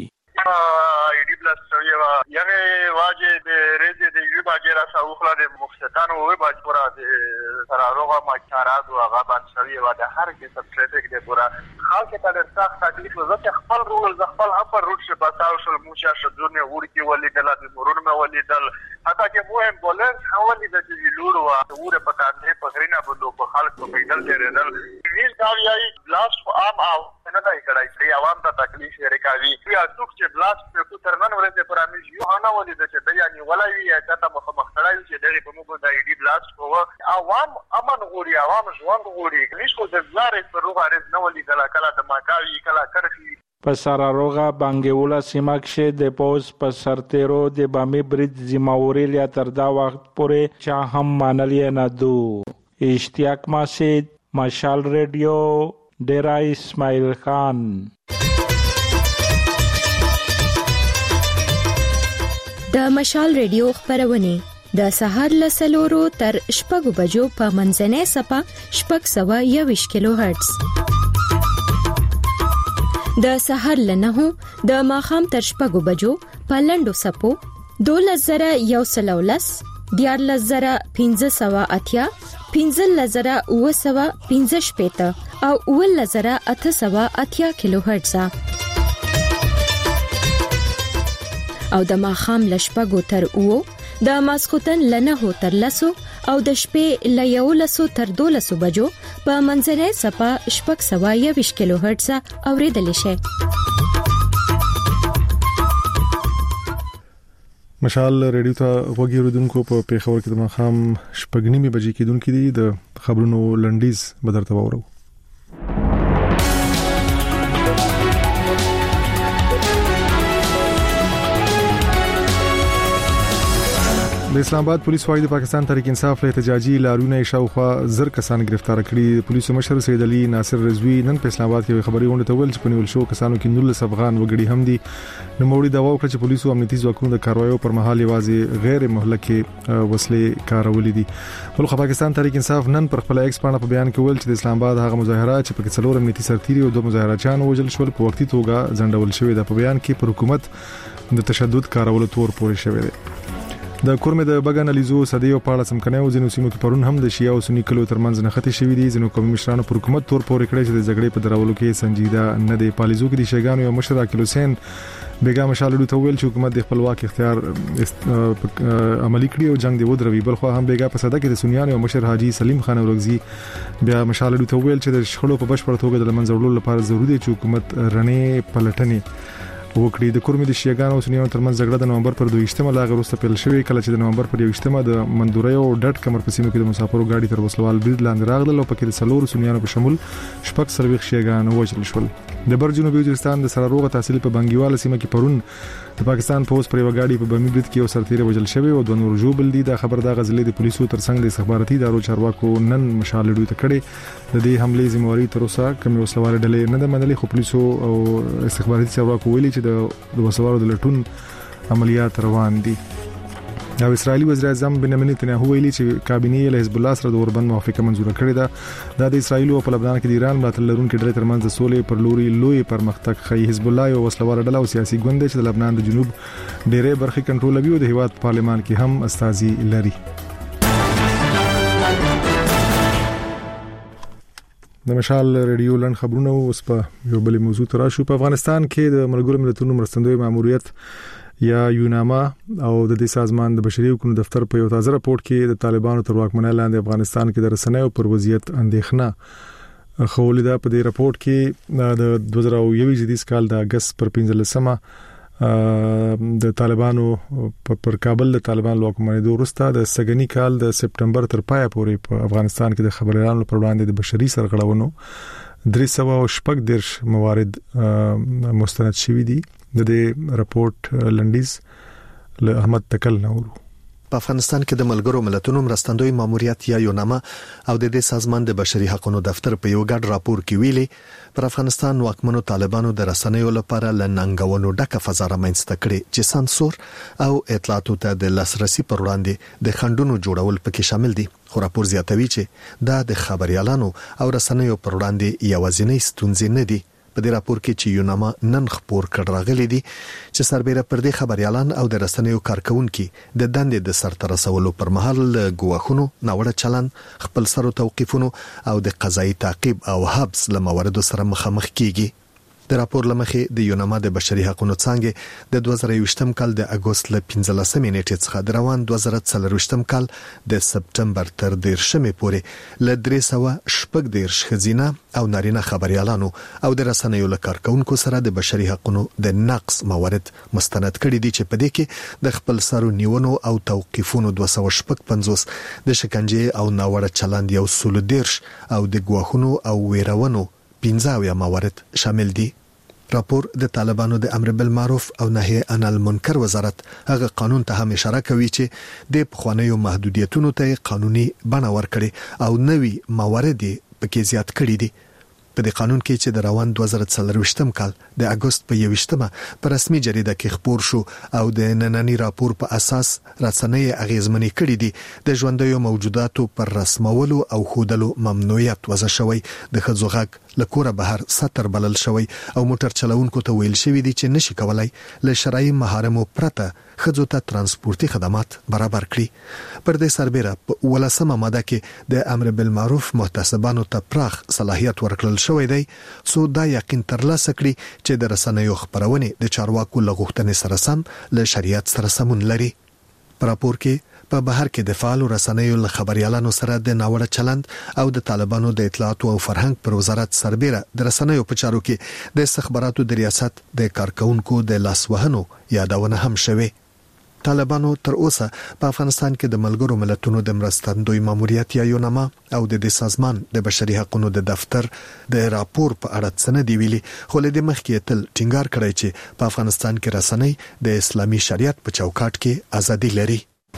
ایډی بلاست شوی و یغه واجه د ریزه د یو باجه را ساوخلا د مخستان او باج پورا د سراروغه ماچارات او غابان شوی و د هر کې سب ټریفیک د پورا خلک ته د سخت تکلیف وزت خپل رول خپل اپر روټ شه بتاو شل موشا شذونه ورکی ولې دل د مرور مې ولې دل حتی چې مو امبولانس حوالی د جلور و ور په کاندې په غرینا بلو په خلک په پیدل درېدل ویل دا یی بلاست عام او نه دای کړای چې عوام ته تکلیف یې رکاوي یا څوک چې بلاست په ترنن ورته پر امیر یو انا ولې د چې بیانې ولای یا ته مخ کړای چې دغه په موږ د ایډي بلاست کو عوام امن غوري عوام ژوند غوري هیڅ خو د زارې پر روغ ارز نه ولې کلا د ماکاوي کلا کرخي. په سراروغه بانګولا سیمه کې د پوز په سرتیرو د بامي برید ذمہواری لیا تر دا وخت پورې چا هم مانلې نه دو. اشتیاق مسجد، مشال ریډیو، ډیرا اسماعیل خان. د مشال ریډیو خبرونه د سهار ل سلورو تر شپږو بجو په منځنۍ صفه 621 کیلو هرتز، د سهار ل 9 د ماخام تر شپږو بجو په لندو صفو 2119 14580 15915 او 11880 کیلو هرتز او د ماخام ل شپږو تر او د ماسختن ل 9 تر لسو او د شپې ل 11 تر 12 بجو په منځنۍ صفه 621 کیلو هرتز اوریدل شي. مشال ریډیو ته وګورئ اوردونکو په پیښور کې د ماخام شپږنیمه بجې کېدونکې دي د خبرونو لنډیز بدرته وورو. د اسلام آباد پولیس وايي د پاکستان تحریک انصاف له احتجاجي لارونه شاوخوا زر کسان گرفتار کړي. پولیسو مشر سید علي ناصر رضوی نن په اسلام آباد کې خبري غونډه ته ویل چې په نیول شو کسانو کې 19 افغان وګړي هم دي. نو موري دا وکړه چې پولیسو امنیتي ځواکونو د کاروایو پر مهال یوازې غیر مهلکه وسلې کارولې دي. بلخ پاکستان تحریک انصاف نن پر خپل ایکس باندې په بیان کې ویل چې د اسلام آباد هغه مظاهرات چې په څلور امنیتي سرتیري او دوه مظاهرچیان وژل شول په وختي توګه ځنډول شوې ده. په بیان کې پر حکومت د تشدد کارولو تور پورې شوې ده. د کورمه د بغان الیزو صدیو په اړه سمکنه او ځینو سیمو کې پرون هم د شیعه او سنی کلو ترمنځ نښتې شوې دي. ځینو قومي مشرانو پر حکومت تور پورې کړی چې د جګړې په درولو کې سنجیده نه دی. پالیزو کې د شیګانو یو مشر عاقل حسین بیګا مشالډو ته ویل چې حکومت د خپلواک اختیار عملی کړی او جنگ دی ودروي. بل خو هم بیګا په صدا کې د سنیانو یو مشر حاجی سلیم خان اورغزي بیا مشالډو ته ویل چې د شخړو په بشپړ توګه د منځورولو لپاره ضروري دی چې حکومت رڼې پلټنې وکړي. د کورمې د شیګانو او سنیانو ترمنځ جګړه د نومبر پر 22مه لاغه وروسته پیل شوې، کله چې د نومبر پر 21مه د مندوري او ډټ کمر په سیمو کې د مسافرو گاډي تر وسلوال برید لاندې راغله او پکې د څلور سنیانو په شمول شپږ سرویخ شیګان وژل شول. د بر جنوبي وزیرستان د سراروغه تحصیل په بنګیواله سیمه کې پرون د پاکستان پولیس پر یو گاډي په بمی برید کې یو سرتیری وژل شوی او دوه نور ژوبل دي. دا خبر د غزلې د پولیسو ترڅنګ د استخباراتي ادارو چارواکو نن مشالډو ته کړي. د دې حمله ذمہواری تر اوسه کوم وسلوال ډلې نه د منلي، خو پولیسو او استخباراتي چارواکو ویلي چې د وسلوالو د لټون عملیات روان دي. او اسرایلی وزیر اعظم بنیامین نتنیاهو ویلي چې کابینه له حزب الله سره د اوربند موافقه منزور کړې ده. د اسرایل او په لبنان کې د ایران ملاتړ لرونکو ډلې ترمنځ د سولې پر لوري لوی پرمختګ ښیي. حزب الله یو وسلوال ډله او سیاسي ګوند چې د لبنان د جنوب ډېرې برخې کنټرولوي او د هیواد په پارلمان کې هم استازي لري. د مشال ریډیو لن خبرونه اوس په یو بل موضوع تراشو. په افغانستان کې د ملګرو ملتونو مرستندوی ماموریت یا یوناما او د دې سازمان د بشري حقوقو دفتر په یو تازه راپورټ کې د طالبانو تر واکمنۍ لاندې افغانستان کې د رسنیو پر وضعیت اندېښنه خولې ده. په دې راپورټ کې د 2021 کال د اگست پر 15مه د طالبانو پر کابل د طالبان واکمنۍ وروسته د سګنی کال د سپټمبر تر پای پورې په افغانستان کې د خبريالانو پر وړاندې د بشري سرغړونو 314 موارد مستند شوي دي. د دې راپورټ لنډیز له احمد تکل نورو. په افغانستان کې د ملګرو ملتونو مرستندوی ماموریت یا یوناما او د دې سازمان د بشري حقوقو دفتر په یو ګډ راپور کې ویلي پر افغانستان واکمنو طالبانو د رسنیو لپاره لننګونو ډکه فضا رامنځته کړې چې سانسور او اطلاعاتو ته د لاسرسي پر وړاندې د خنډونو جوړول پکې شامل دي. خو راپور زیاتوي چې دا د خبريالانو او رسنیو پر وړاندې یوازینی ستونزې نه دي. په دې راپور کې چې یوناما نن خبر کړ راغلي دي چې سربېره پر دې خبريالان او د رسنیو کارکونکو د دندې د سرته رسولو پر مهال ګواښونو، ناوړه چلند، خپل سر توقيفونو او د قضایي تعقیب او حبس لموارد سره مخامخ کیږي. د راپور لمخې د یوناما د بشري حقوقو څنګه د 2021م کال د اگست ل 15مې نیټې څخه د روان 2024م کال د سپټمبر تر 10مې پورې ل 314 خزینه او نارینه خبريالانو او د رسنیو لکارکونکو سره د بشري حقوقو د نقص موارد مستند کړي دي چې په دې کې د خپل سرو نیونو او توقيفونو 255 د شکنجه او ناوړه چلند یو 110 او د ګواښونو او ویرونو 15 موارد شامل دي. راپور د طالبانو د امر بالمعروف او نهي عن المنکر وزارت هغه قانون ته هم اشاره کوي چې د پخوانیو محدودیتونو ته قانوني بڼه ورکړي او نوي موارد پکې زیات کړي دي. په دې قانون کې چې د روان 2024م کال د اگست په 21مه په رسمي جریده کې خبر شو او د نننی راپور په اساس رسنۍ اغیزمنې کړي دي د ژوندۍ موجوداتو پر رسمولو او خودلو ممنوعیت وضع شوی، د خځوغک لکوره بهر ستر بلل شوی او موټر چلوونکو ته ویل شوی دي چې نشي کولای له شرعي محارمو پرته خځو ته ترانسپورتي خدمات برابر کړي. پر دې سربېره په 18مه ماده کې د امر بالمعروف محتسبانو ته پراخ صلاحیت ورکړل شوی دی څو دا یقین ترلاسه کړي چې د رسنیو خبرونه د چارواکو لغوښتنې سره سم له شریعت سره سمون لري. په راپور کې په بهر کې د فعال رسنیو له خبريالانو سره د ناوړه چلند او د طالبانو د اطلاعات او فرهنګ پر وزارت سربېره د رسنیو په چارو کې د استخباراتو د ریاست د کارکونکو د لاسوهنو یادونه هم شوه. طالبانو تر اوسه په افغانستان کې د ملګرو ملتونو د مرستندوی ماموریت یا یوناما او د دې سازمان د بشري حقوقو د دفتر د راپور په اړه څه نه دی ویلي، خو له دې مخکې تل ټینګار کړی چې په افغانستان کې رسنۍ د اسلامي شریعت په چوکاټ کې ازادي لري.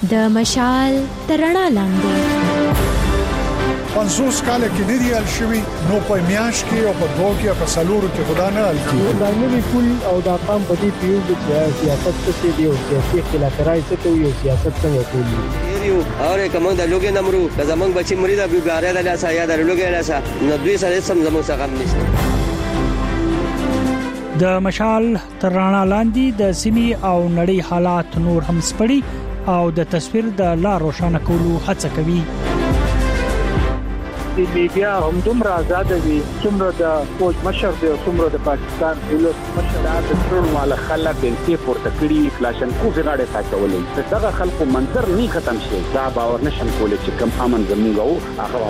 د مشال ترڼا لاندې 500 کال کې د ریال شوی نو په میاش کې او په دوه کې په سالورو کې خدا نه حل کیږي دا نوی پول او دا قام په دې پیو د سیاست څخه دی او سیاسي اختلافات څخه یو سیاست څنګه کوي یو اور کوم د لوګي نمرو د زمنګ بچي مریض ابو غاره د لاسه یا د لوګي لاسه نو دوی سره سم زموږ څخه نشته د مشال ترڼا لاندې د سیمي او نړۍ حالات نور هم سپړي او د تصویر د لا روښانه کولو هڅه کوي د میډیا هم دومره آزاد دي څومره د فوج مشر دی او څومره د پاکستان دولت مشر د ټول والا خلک بنتي پورته کړی کلاشن کو غاړه ساتولې دغه خلکو منظر نه ختم شي دا باور نشم کولای چې کم امن زموږ هغه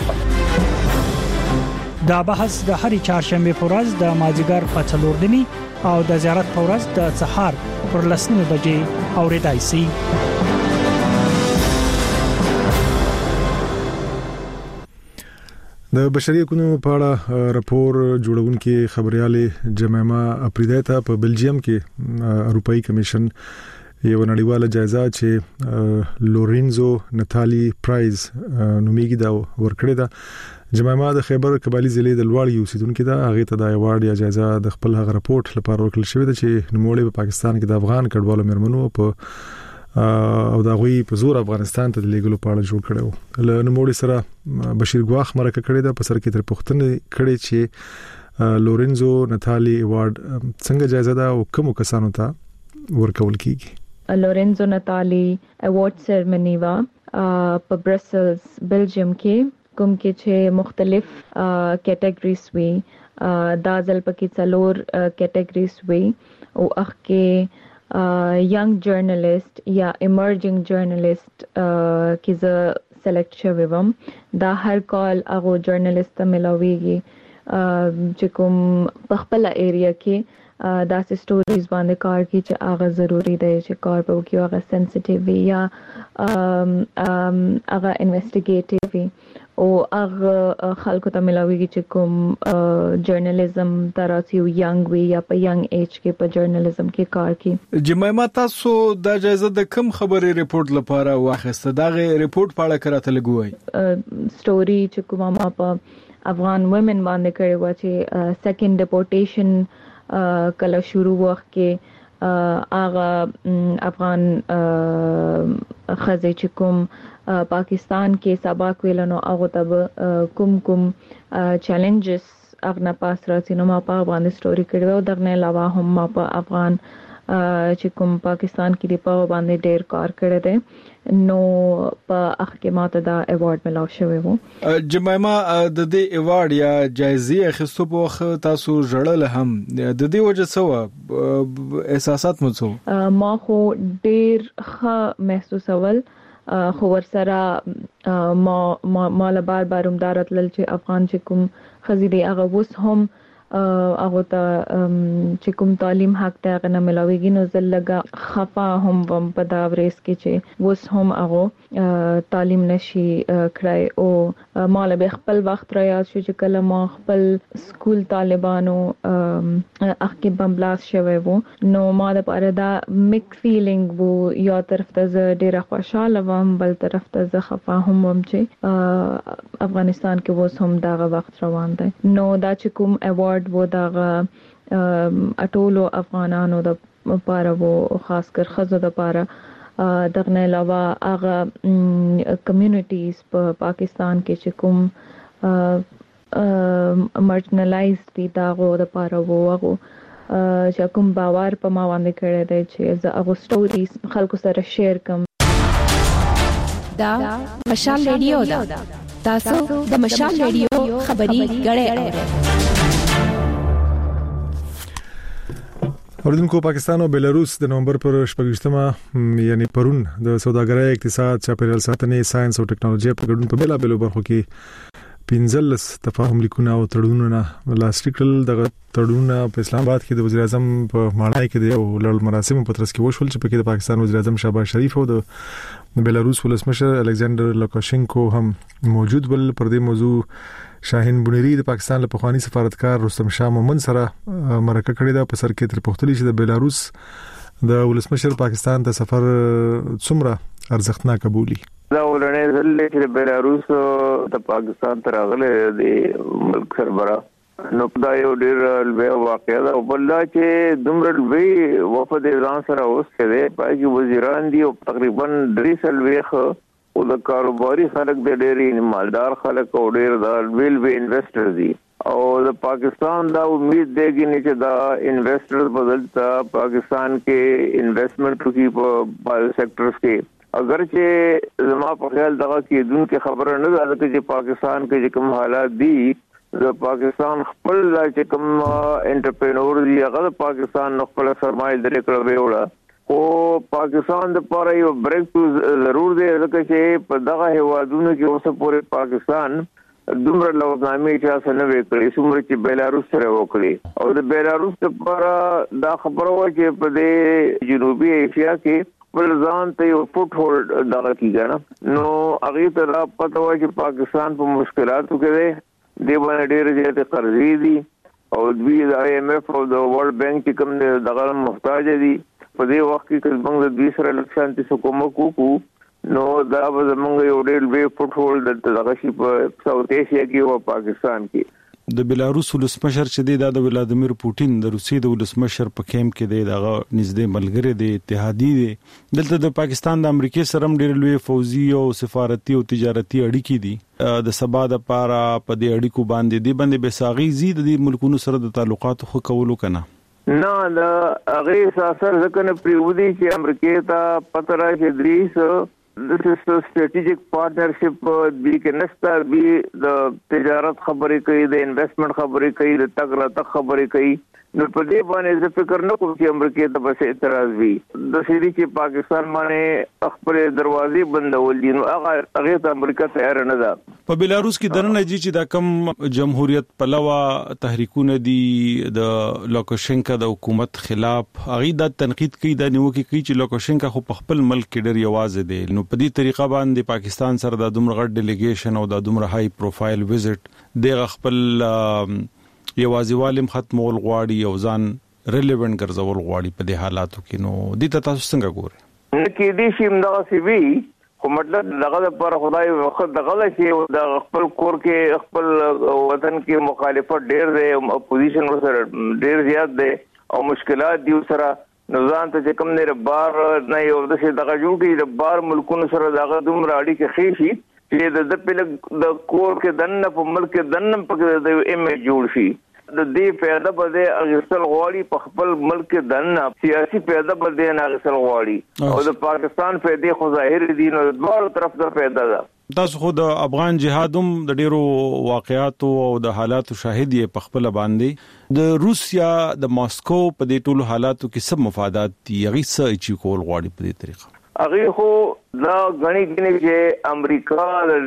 واپس دا بحث د هرې چهارشنبه په ورځ د مازیګر په 4 نیمه او د زیارت په ورځ د سهار پر 10 بجې اوریدای شي د بشري حقوقو په اړه راپور جوړونکي خبريالي جميمه اپریدایته په بلجیم کې اروپאי کمیشن یو نړیواله جایزه چې لورینزو ناتالي پرایز نومیږي دا ورکړه ده جميمه د خیبر قبایلی ضلع د لوړ یو سیدونکو ده هغه ته د ایوارډ یا جایزه د خپل هغه راپورټ لپاره ورکړل شوې ده چې نوموړي په پاکستان کې د افغان کډوالو مرمنو په او دا غوي په زور افغانستان ته لیګلو پاړه جوړ کړو له نوموړي سره بشیر ګواخ مرکه کړې ده په سر کې تر پښتنه کړي چې لورینزو ناتالي ایوارډ څنګه جایزه ده او کوم کسانو ته ورکول کیږي لورینزو ناتالي ایوارډ سرمنی وا په برسلز بلجیم کې کوم کې چې مختلف کټګریز وي دا ځل پکې څلور کټګریز وي او اخکې young journalist یا emerging journalist کی ز سلیکټ شوی وم دا هر کال هغه جرنالست ته ملاويږي چې کوم په خپل ایریا کې دا سټوریز باندې کار کوي چې هغه ضروری دی چې کار په کې هغه سنسټیو یا هغه انویسټیګیټیو وي او هغه خلکو ته ملاويږي چې کوم جرنالیزم تراسي یو ینګ وي یا په ینګ ایج کې په جرنالیزم کې کار کوي جميمه تاسو د جایزه د کم خبري ریپورت لپاره واخسته دا غي ریپورت په اړه کراته لګوي سټوري چې کومه ما په افغان وومن باندې کړی و چې سیکنډ ډیپورټیشن کله شروع وخت کې هغه افغان خزې چې کوم پاکستان کې سبق ویلنو هغه ته کوم چیلنجز اغنا پاس راځي نو ما په باندې سټوري کړو دغه نه علاوه هم ما په افغان چې کوم پاکستان کې دی په باندې ډېر کار کړی دی نو په اخر کې ماته دا ایوارډ ملاو شوی وو جميمه د دې ایوارډ یا جایزې اخیستو په وخت تاسو جړل هم د دې وجه څه احساسات مو څه ما خو ډېر ښه محسوسول خو ورسره ما له بار همدارت لل چې افغان چې کوم خزيدي هغه وس هم هغه ته چې کوم تعلیم حق ته غنه ملاويږي نو زلګه خفا هم په دا ورس کې چې وس هم هغه تعلیم نشي کړای او مال به خپل وخت را یاد شو چې کله ما خپل سکول طالبانو اخکې بمبلاس شوی وو نو ما د پاره دا میک فیلینګ وو یا طرف ته ډیره خوشاله وم بل طرف ته خفا هم وم چې افغانستان کې وس هم دا وخت روان دی نو دا چې کوم ایوارډ و دغه اټولو افغانانو د لپاره وو خاص کر خزو د لپاره دغه نه علاوه هغه کمیونټیز په پاکستان کې چې کوم مارجنلایزد دي دغه د لپاره وو هغه چې کوم باور په ما باندې کړی دی چې زه هغه سټوریز خلکو سره شیر کوم دا مشال ریډیو دا تاسو د مشال ریډیو خبري غړې اورئ اوردونکو پاکستان او بلاروس د نومبر پر 28مه یعنی پرون د سوداګرۍ اقتصاد چاپیریال ساتنې ساينس او ټکنالوژي په ګډون په بیلابېلو برخو کې 15 تفاهم لیکونه او تړونونه لاسلیک کړل د تړونونه په اسلام آباد کې د وزیر اعظم په ماڼۍ کې د لړ مراسمو په ترڅ کې وشول چې په کې د پاکستان وزیر اعظم شهباز شریف او د بلاروس ولسمشر الکساندر لوکاشینکو هم موجود ول. پر دې موضوع شاهین بونری د پاکستان له پخوانی سفارتکار رستم شاه مومن سره مرکه کړې ده. په سر کې تر پختلی چې د بلاروس د ولسمشر پاکستان ته سفر څومره ارزښتناک بولی. دا ولنه ځل چې بیلاروس د پاکستان تر غلې د ملک سربراه نو دا یو ډیر لوی واقعه ده او بل دا چې دومره لوی وفد ایران سره اوس کړي پای وزیران دي او تقریبا 3 ویخ او د کاروباري خلک د ډېری مالدار خلک او ډېر د ویل انویسټر دي او د پاکستان دا امید دیږي چې دا انویسټر بدلتا پاکستان کې انویسټمنٹ کی په بایو سیکټرز کې اگر چې زما په خیال دغه کې دن کې خبره نه ده چې پاکستان کې کوم حالات دي د پاکستان خپل چې کوم انټرپرینور دي هغه پاکستان خپل سرمایه درې کړو وړه او پاکستان د پاره یو بریک ټو ضرور دی لکه چې په دغه هوادونو کې اوسه پورې پاکستان دومره لوزنامې چې څنګه وکړي څومره چې بیلاروس سره وکړي او د بیلاروس لپاره دا خبره و چې په دې جنوبي ایشیا کې ولزان ته یو فوټ هولډ دغه کیږي نو هغه ته را پته و چې پاکستان په مشکلاتو کې دی د باندې ډېر زیات قرضې دي او د IMF او د ورلد بانک چې کوم دغه محتاج دي په دې وخت کې موږ د 20 لکشانتي حکومت کوو نو دا به زمونږ یو ډېر لوی فوټ هولډ دغه شي په ساوث ایشیا کې او پاکستان کې د بیلاروس ولسمشر چې دی د ولادیمیر پوتین د روسي د ولسمشر په کیمپ کې دی دغه نږدې ملګری دی اتحادی دی دلته د پاکستان د امریکای سره ډېر لوی فوزي او سفارتي او تجارتي اړیکې دي د سبا د پاره په دې اړیکو باندې به ساغي زید د ملکونو سره د تعلقات خو کولو کنه نه دا هغه اساسا ځکه پریودي چې امریکای ته پته راځي دریس This is a strategic partnership بیکنستا بی د تجارت خبرې کوي د انویسټمنٹ خبرې کوي د تګ راتګ خبرې کوي نو په دې باندې زه فکر نه کوم چې امریکا ته بس اعتراض وي د سړي چې پاکستان باندې خپل دروازې بندول دي نو هغه ته امریکا تیار نه ده په بیلاروس کې درنه چې دا کم جمهوریت پلوه تحریکونه دي د لوکاشنکا د حکومت خلاف هغه د تنقید کوي د نیوکه کوي چې لوکاشنکا خو په خپل ملک کې ډېر یوازې دی نو په دې طریقه باندې پاکستان سره د دومره غټ ډیلیګیشن او د دومره های پروفایل وزټ د خپل یوازیوالم ختمول غواړي او ځان ریلیونت ګرځول غواړي په دې حالاتو کې نو د تاسو څنګه ګورئ نه کې دې شیم دا سی وی خو مطلب دغه پر خدای وخت دغه چې د خپل کور کې خپل وطن کې مخالفت ډېر دی اپوزیشن سره ډېر زیات دی او مشکلات دی سره نظام ته کوم نه بار نه یو د دغه جوړي د بار ملکونو سره دغه دومره اړیکې خېشي چې د پله د کور کې دنه په ملک دنه په د ایمیج جوړ شي د دې پیدا بده اغسل غواړي په خپل ملک دنه سیاسي پیدا بده نه اغسل غواړي او د پاکستان پیدا خو ظاهر دي نو د ډول طرف ته پیدا ده تاسو خو د افغان جهادوم د ډیرو واقعاتو او د حالاتو شاهد یې په خپل باندې د روسیا د ماسکو په دې ټولو حالاتو کې سب مفادات دي هغه څه چې کول غواړي په دې طریقه هغه خو دا غني چې امریکا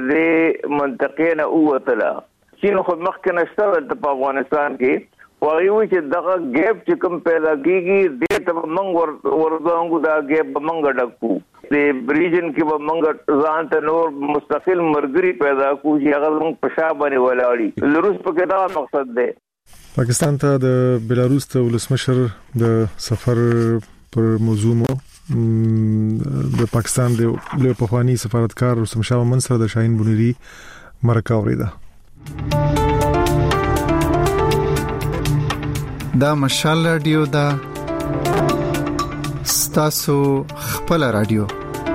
د منطقې نه اوتله چین خو مخکې نشته په افغانستان کې وایي چې دغه ګیپ چې کوم پیدا کیږي د ته موږ ورځو دا ګیپ موږ ډکو د ریجن کې به موږ ځان ته نور مستقل مرګري پیدا کوو چې هغه موږ په شا باندې ولاړی لروس په کې دا مقصد دی پاکستان ته د بیلاروس ته ولسمشر د سفر پر موضوع مو د پاکستان د لوی پخوانی سفارتکار رستم شاه مومن سره د شاهین بنيري مرکه اوریده دا مشال رادیو دا ستاسو خپل رادیو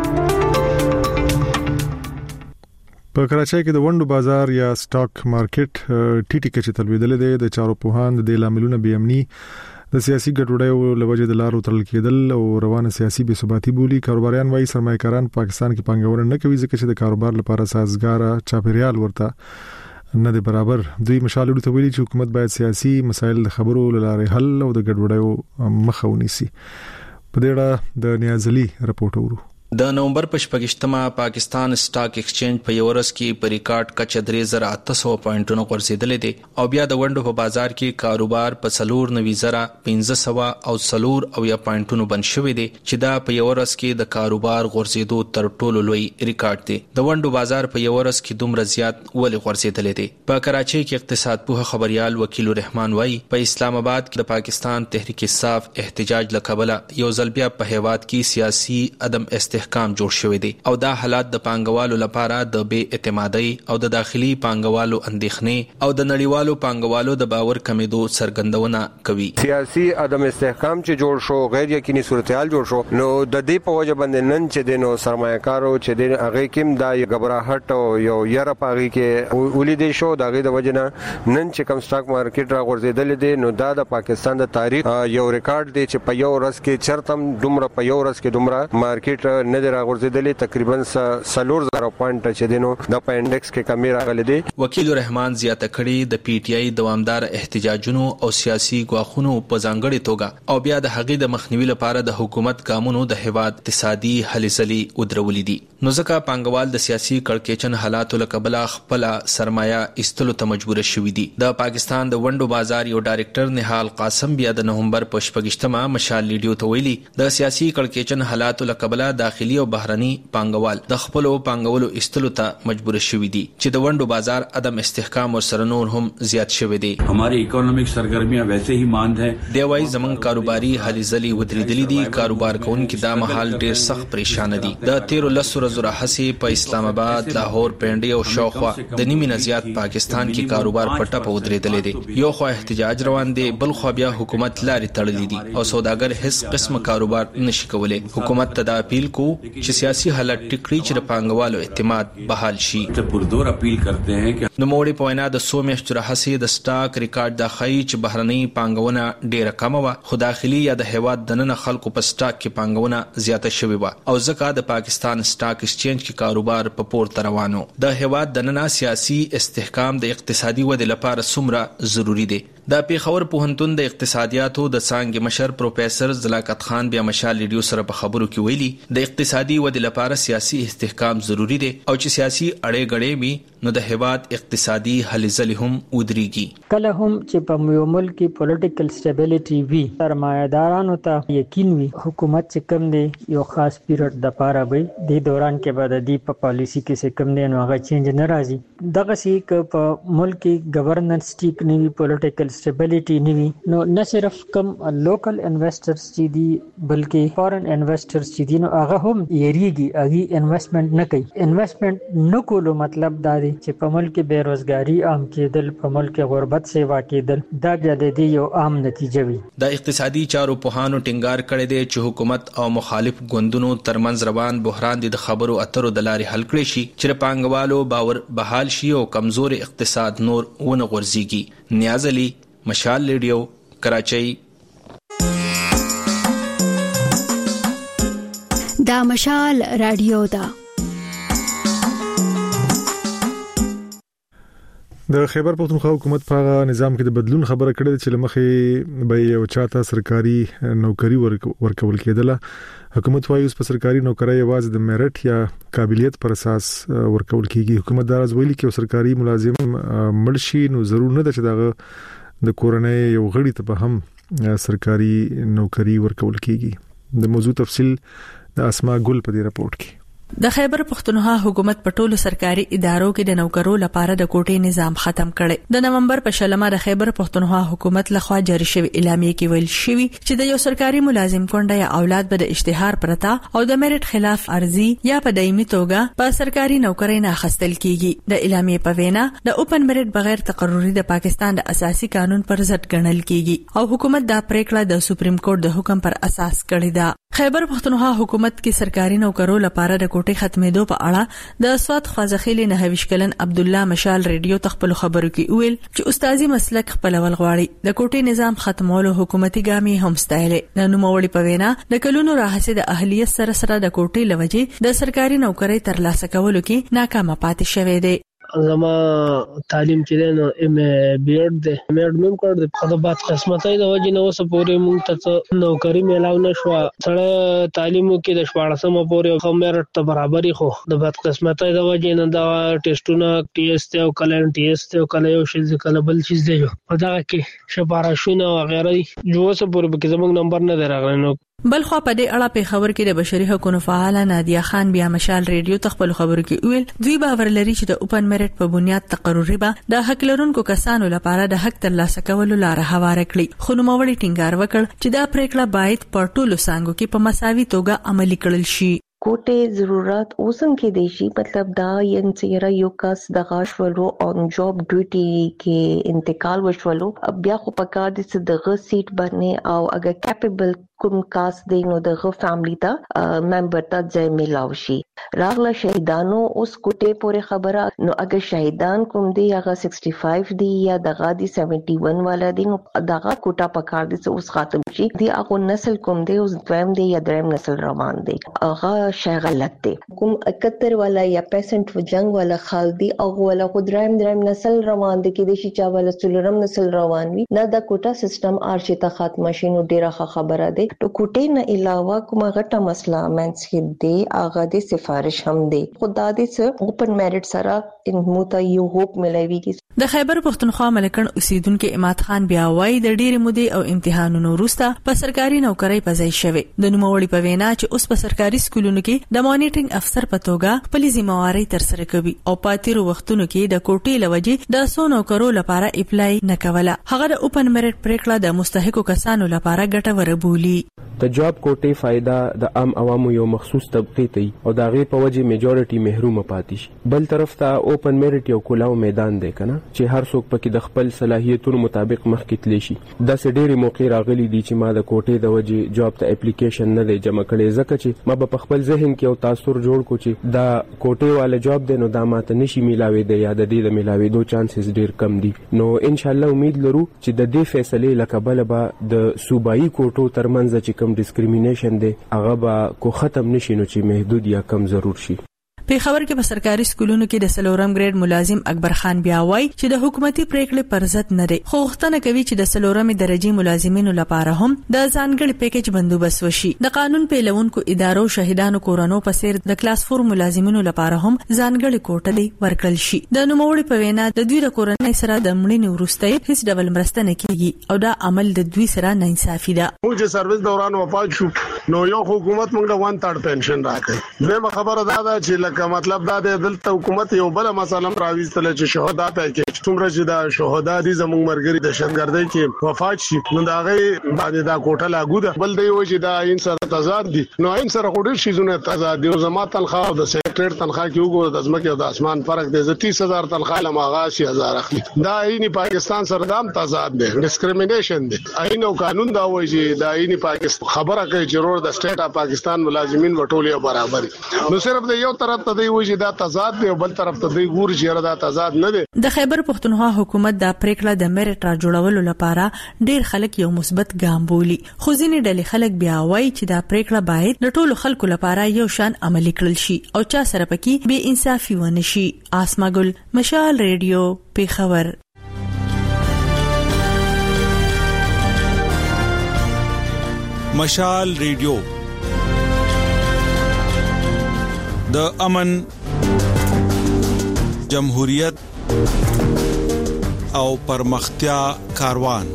په کراچۍ کې د وندو بازار یا سټاک مارکیټ ټیټی کې تلویدل دي د چارو پوهان د لاملونو بې امني د سیاسي ګډوډۍ لوجه د لارو تړل کېدل او روانه سیاسي بې ثباتي بولی کاروباریان وايي سرمایه‌کاران پاکستان کې پانګونه نه کوي ځکه چې د کاروبار لپاره سازګار چاپیریال ورته نه دی برابر دوی مشال وړي ته ویلي چې حکومت باید سیاسي مسایل د خبرو لاره حل او د ګډوډۍ مخه ونیسي په دې اړه د نیازلي راپورټ ورو د نومبر په 28مه پاکستان سټاک ایکسچینج په یو ورځ کې په ریکارډ کچ 3800 پوینټونو ورسېدلې دي او بیا د وندو په بازار کې کاروبار په 490,1500 او 4 پوینټونو بند شوی دی چې دا په یو ورځ کې د کاروبار غورځېدو تر ټولو لوی ریکارډ دی د وندو بازار په یو ورځ کې دومره زیات ولې غورځېدلې دي په کراچۍ کې اقتصاد پوه خبريال وکیل رحمان وایي په اسلام آباد کې د پاکستان تحریک صاف احتجاج لقبله یو ځل بیا په هیواد کې سیاسي عدم استحکام جوړ شوی دی او دا حالات د پانګوالو لپاره د بې اعتمادۍ او د داخلي پانګوالو اندېښنې او د نړیوالو پانګوالو د باور کمیدو څرګندونه کوي. سیاسي عدم استحکام چې جوړ شو، غیر یقیني صورتحال جوړ شو، نو د دې په وجه باندې نن چې د نو سرمایه‌کارو چې د هغه کېم دا غبرهټ او یو یره پاغي کې ولیدې شو، دا غي د وجه نه نن چې کوم سٹاک مارکیټ را غورځیدل دي، نو دا د پاکستان د تاریخ یو ریکارډ دی چې په یو ورځ کې چرتم دومره په یو ورځ کې دومره مارکیټ نه دی را غورځیدل، تقریبا 4000 پوینټ چې دینو د په انډیکس کې کمی راغلي دي. وکیل رحمان زیاته کړي د پی ټی آی دوامدار احتجاجونو او سیاسي ګواښونو په ځانګړي توګه او بیا د هغې د مخنیوي لپاره د حکومت ګامونو د هیواد اقتصادي هلې ځلې ودرولې دي. نو ځکه پانګوال د سیاسي کړکېچن حالاتو له کبله خپل سرمایه ایستلو ته مجبور شوي دي. د پاکستان د ونډو بازار یو ډایرکټر نهال قاسم بیا د نومبر په 28مه مشال لیډیو ته ویلي د سیاسي کړکېچن حالاتو له کبله داخلي او بهرني پانګوال د خپل پانګولو ایستلو ته مجبور شوي دي چې د ونډو بازار عدم استحکام او سره نور هم زیات شوي دي. हमारी इकोनॉमिक सरगर्मियां वैसे ही मांद है. دی وايي زمون کاروباري هلې ځلې ودرېدلې دي. کاروبار کوونکي دا مهال ډېر سخت پریشان دي. د 13 ورځو راهیسې په اسلام آباد، لاهور، پنډي او شاوخوا د نیمه نه زیات پاکستان کې کاروبار پټه په ودرېدلې دي. یو خو احتجاج روان دي، بل خو بیا حکومت لارې تړلې دي او سوداګر هیڅ قسم کاروبار نشي کولای. حکومت ته دا اپیل کو چې سیاسي حالت ټیکړي چې د پانګوالو اعتماد بحال شي. پردور اپیل کرتے ہیں کہ نو موړي په وینا د 100 میاشتو راهیسې د سٹاک ریکارډ د خای چې بهرنۍ پانګونه ډیره کم و، خو داخلي یا د هیواد دننه خلکو په سٹاک کې پانګونه زیاته شوې و او ځکه د پاکستان سٹاک ایکسچینج کې کاروبار په پورته روانو. د هیواد دننه سیاسي استحکام د اقتصادي ودې لپاره څومره ضروری دی. د پیښور پوهنتون د اقتصادیاتو د څانګې مشر پروفیسور زلاقت خان بیا مشال لیډیو سره په خبرو کې ویلي د اقتصادي ودې لپاره سیاسي استحکام ضروری دی او چې سیاسي اړې غړې وي نو د هیواد اقتصادي هلې ځلې هم ودرېږي. کله هم چې په یو ملک کې پولیټیکل سټیبিলিټي وي، سرمایه‌دارانو ته یقین وي حکومت چې کوم دی یو خاص پیریډ د پاره وي، د دوران کې به د دې په پالیسی کې څه کوم دی نو هغه چینج نه راځي. دغه سي ک په ملک کې گورننس ټیک نه وي، پولیټیکل سټیبিলিټي نه وي، نو نه صرف کم لوکل انویسټرز چې دي بلکې فارن انویسټرز چې دي نو هغه هم یریږي، هغه انویسټمنټ نه کوي. انویسټمنټ نه کولو مطلب دا دی چې په ملک کې بیروزګاری عام کېدل، په ملک کې غربت سیوا کېدل، دا بیا د دې یو عام نتیجه وي. د اقتصادي چارو پوهانو ټینګار کړی دی چې حکومت او مخالف ګوندونو ترمنځ روان بحران د خبرو اترو د لارې حل کړی شي چې پانګوالو باور بحال شي او کمزور اقتصاد نور ونه غورځيږي. نیاز علي، مشال لیډیو، کراچۍ. دا مشال رادیو دا. د خیبر پختونخوا حکومت په نظام کې د بدلون خبره کړې چې لمخې به یو چاته سرکاري نوکری ورکول کېدله. حکومت وايي اوس په سرکاري نوکری یوازې د میرټ یا قابلیت پر اساس ورکول کیږي. حکومت دا ویلي چې سرکاري ملازم مرشي نو ضرور نه ده چې دغه د کورنۍ یو غړي ته به هم سرکاري نوکری ورکول کیږي. د موضوع تفصیل د اسماء ګل په دې راپورټ کې. د خیبر پختونخوا حکومت په ټولو سرکاري ادارو کې د نوکرو لپاره د کوټې نظام ختم کړي. د نومبر په 20مه د خیبر پختونخوا حکومت لخوا جاری شوی اعلامیه کې ویل شوی چې د یو سرکاري ملازم کونډه یا اولاد به د اشتهار پرتا او د میرټ خلاف ارزي یا په دایمي توګه په سرکاري نوکری نه اخیستل کیږي. د اعلامیه په وینا د اوپن میرټ بغیر تقرری د پاکستان د اساسي قانون پر ضد ګڼل کیږي او حکومت دا پریکړه د سپریم کورټ د حکم پر اساس کړې ده. خیبر پختونخوا حکومت کې سرکاري نوکرو لپاره د کوټې ختمېدو په اړه د اسوات خوازخیل نه هویشکلن عبد الله مشال ریډیو تخپل خبرو کې ویل چې استادي مسلک خپلول غواړي. د کوټې نظام ختمولو حکومتي ګامي هم ستایل. د نوموړي په وینا د کلونو راهسه د اهلیت سره د کوټې لوجې د سرکاري نوکری ترلاسه کولو کې ناکامه پاتې شوې ده. زما تعلیم چې نو ام بی ایډ د میډ مم کړ د بعد قسمتای د وجې نو وسه پورې مونږ ته نوکری میلاو نشو. سره تعلیمو کې د 14مه پورې خو میرټ ته برابرۍ خو د بعد قسمتای د وجې نه دا ټیسټونه ټی ایس ته او کلن ټی ایس ته او کله یو شی ځکه بل چیز دی په دا کې شپارښونه او غیره جو وسه پورې به زموږ نمبر نه دراغلی. نو بلخوا په دې اړه په خبر کې د بشري حقوقو فعال نادیه خان بیا مشال ریډیو تخپل خبرو کې ویل دوی باور لري چې د اوپن میرټ په بنیاد تقرری به د حق لرونکو کسانو لپاره د حق ترلاسه کولو لار هواره کړي. خو نوموړي ټینګار وکړ چې دا پریکړه باید په ټولو څانګو کې په مساوي توګه عملي کړل شي. کوټه ضرورت اوسم کې دی شي مطلب دا ین چې یو کس د غاشولو اون جاب ډیوټي کې انتقال وشولو بیا خو پکار دي چې دغه سیټ باندې او اگر کیپیبل کوم کاس دی نو دغه فیملی ته ممبر ته ځای ملاوي شي راغله شهیدانو اوس کوټه پورې خبره نو اگر شهیدان کوم دی هغه 65 دی یا دغه دی 71 والا دی نو دغه کوټه پکار دي چې اوس ختم شي دی هغه نسل کوم دی اوس دویم دی یا دریم نسل روان دی هغه شی غلط دی کوم 71 والا یا 65 جنگ والا خال دی او ولا خو دریم نسل روان دی کې د شي چا والا څلورم نسل روان وي نه د کوټه سیستم ارشي ته ختم شي نو ډیره خبره دی تو کوټې نه علاوه کومه غټه مسله مینس کې دی هغه د سفارش هم دی خدا دې څه اوپن میرټ سره ان موته یو هوپ ملويږي د خیبر پختونخوا ملکن اوسیدونکو اماد خان بیا وایي د ډېرې مودې او امتحانونو وروسته په سرکاري نوکرۍ پځای شوی د نوموړي په وینا چې اوس په سرکاري سکولونو کې د مانیټرینګ افسر په توګه خپل ځمواري تر سره کوي او پاتیرو وختونو کې د کوټې لوجې د سو نوکرو لپاره اپلای نه کوله هغه د اوپن میرټ پریکړه د مستحقو کسانو لپاره ګټوره بولی د جاب کوټې فائدہ د عام عوامو یو مخصوص طبقه ته او داغه په وجه میجورټي محروم پاتې شي بل طرف ته اوپن میرټ یو کولاو میدان دی کنه چې هر څوک پکې د خپل صلاحیتونو مطابق مخکې تلی شي دا سډيري موقع راغلي دي چې ما د کوټې د وجه جاب ته اپلیکیشن نه دی جمع کړي ځکه چې ما په خپل ذهن کې یو تاثر جوړ کو چې دا کوټې والا جاب دی نو دا ماته نشي میلاوي دی یا د دې د میلاوي دو چانسز ډیر کم دي نو ان شاء الله امید لرو چې د دې فیصله لکبل به د صوبایي کوټو ترمنځ چې ډیسکریمینیشن دی هغه به کو ختم نشي نو چې محدود یا کم ضرور شي په خبر کې په سرکاري سکولونو کې د سلورم ګریډ ملازم اکبر خان بیا وایي چې د حکومتي پریکړې پر ضد نه دی خو غوښتنه کوي چې د سلورم درجه ملازمینو لپاره هم د ځانګړي پیکیج بندوبست وشي د قانون پیلونکو ادارو شهیدانو کورونو په څیر د کلاس 4 ملازمینو لپاره هم ځانګړي کوټه ورکړل شي د نوموړي په وینا د دوی د کورنۍ سره د مړینې وروسته هیڅ ډول مرسته نه کیږي او دا عمل د دوی سره ناانصافي ده موږ چې سرویس دوران وفات شو نو یو حکومت موږ له 1/3 پنشن راکړي زموږ خبره ده چې مطلب دا د دلته حکومت یو بل مسله راويستل چې شهدا پیکیج څومره چې دا شهدا دي زموږ مرګري د شنګردۍ کې وفات شي نو دا غي باندې دا کوټه لاګو ده بل دی و چې دا عین سره تضاد دي نو عین سره خوري شيزونه تضاد دي زما تنخواه او د سیکریټر تنخواه کې وګورئ د ځمکې او د اسمان فرق دی 30000 تنخواه لمغه 8000 اخلي دا عین پاکستان سره دام تضاد دی ډیسکریمینیشن دی عین او قانون دا وایي چې دا عین پاکستان خبره کوي چې رور د سټیټ اف پاکستان ملازمین وټولې برابر نو صرف د یو طرف ته دی چې دا تضاد دی او بل طرف ته دی ګور چې دا تضاد نه دی د خیبر پختونخوا حکومت دا پریکړه د میرټ را جوړولو لپاره ډیر خلک یو مثبت ګام بولي خو ځینې ډلې خلک بیا وایي چې دا پریکړه باید د ټولو خلکو لپاره یو شان عملي کړل شي او چا سره پکې بے انصافي ونه شي آسما ګل مشال ریډیو پیښور مشال ریډیو د امن جمهوریت او پرمختیا کاروان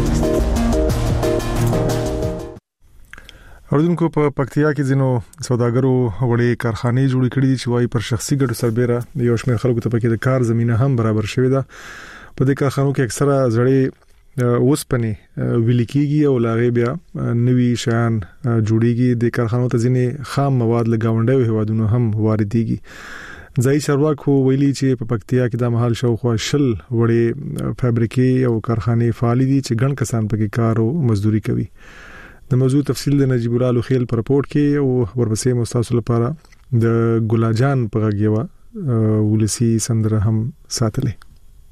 اوردونکو په پکتیا کې ځینو سوداګرو وړې کارخانې جوړې کړې دي چې وايي پر شخصي ګټو سربېره یو شمېر خلکو ته پکې د کار زمينه هم برابر شوې ده په دې کارخانو کې اکثره زړې اوسپنې ویل کېږي او لاغې بیا نوي شیان جوړيږي د کارخانو ته ځینې خام مواد له گاونډیو هوادونو هم واردېږي ځای چارواکو ویلي چې په پکتیا کې د مهال شاوخوا 10 وړې فابریکې او کارخانې فعال دي چې ګڼ کسان پکې کار او مزدوري کوي د موضوع تفصیل د نجیب الله لوخیل پر رپورت کې او ورپسې مستاسو لپاره د ګلاجان په غږیوا ولسی سندره هم ساتلې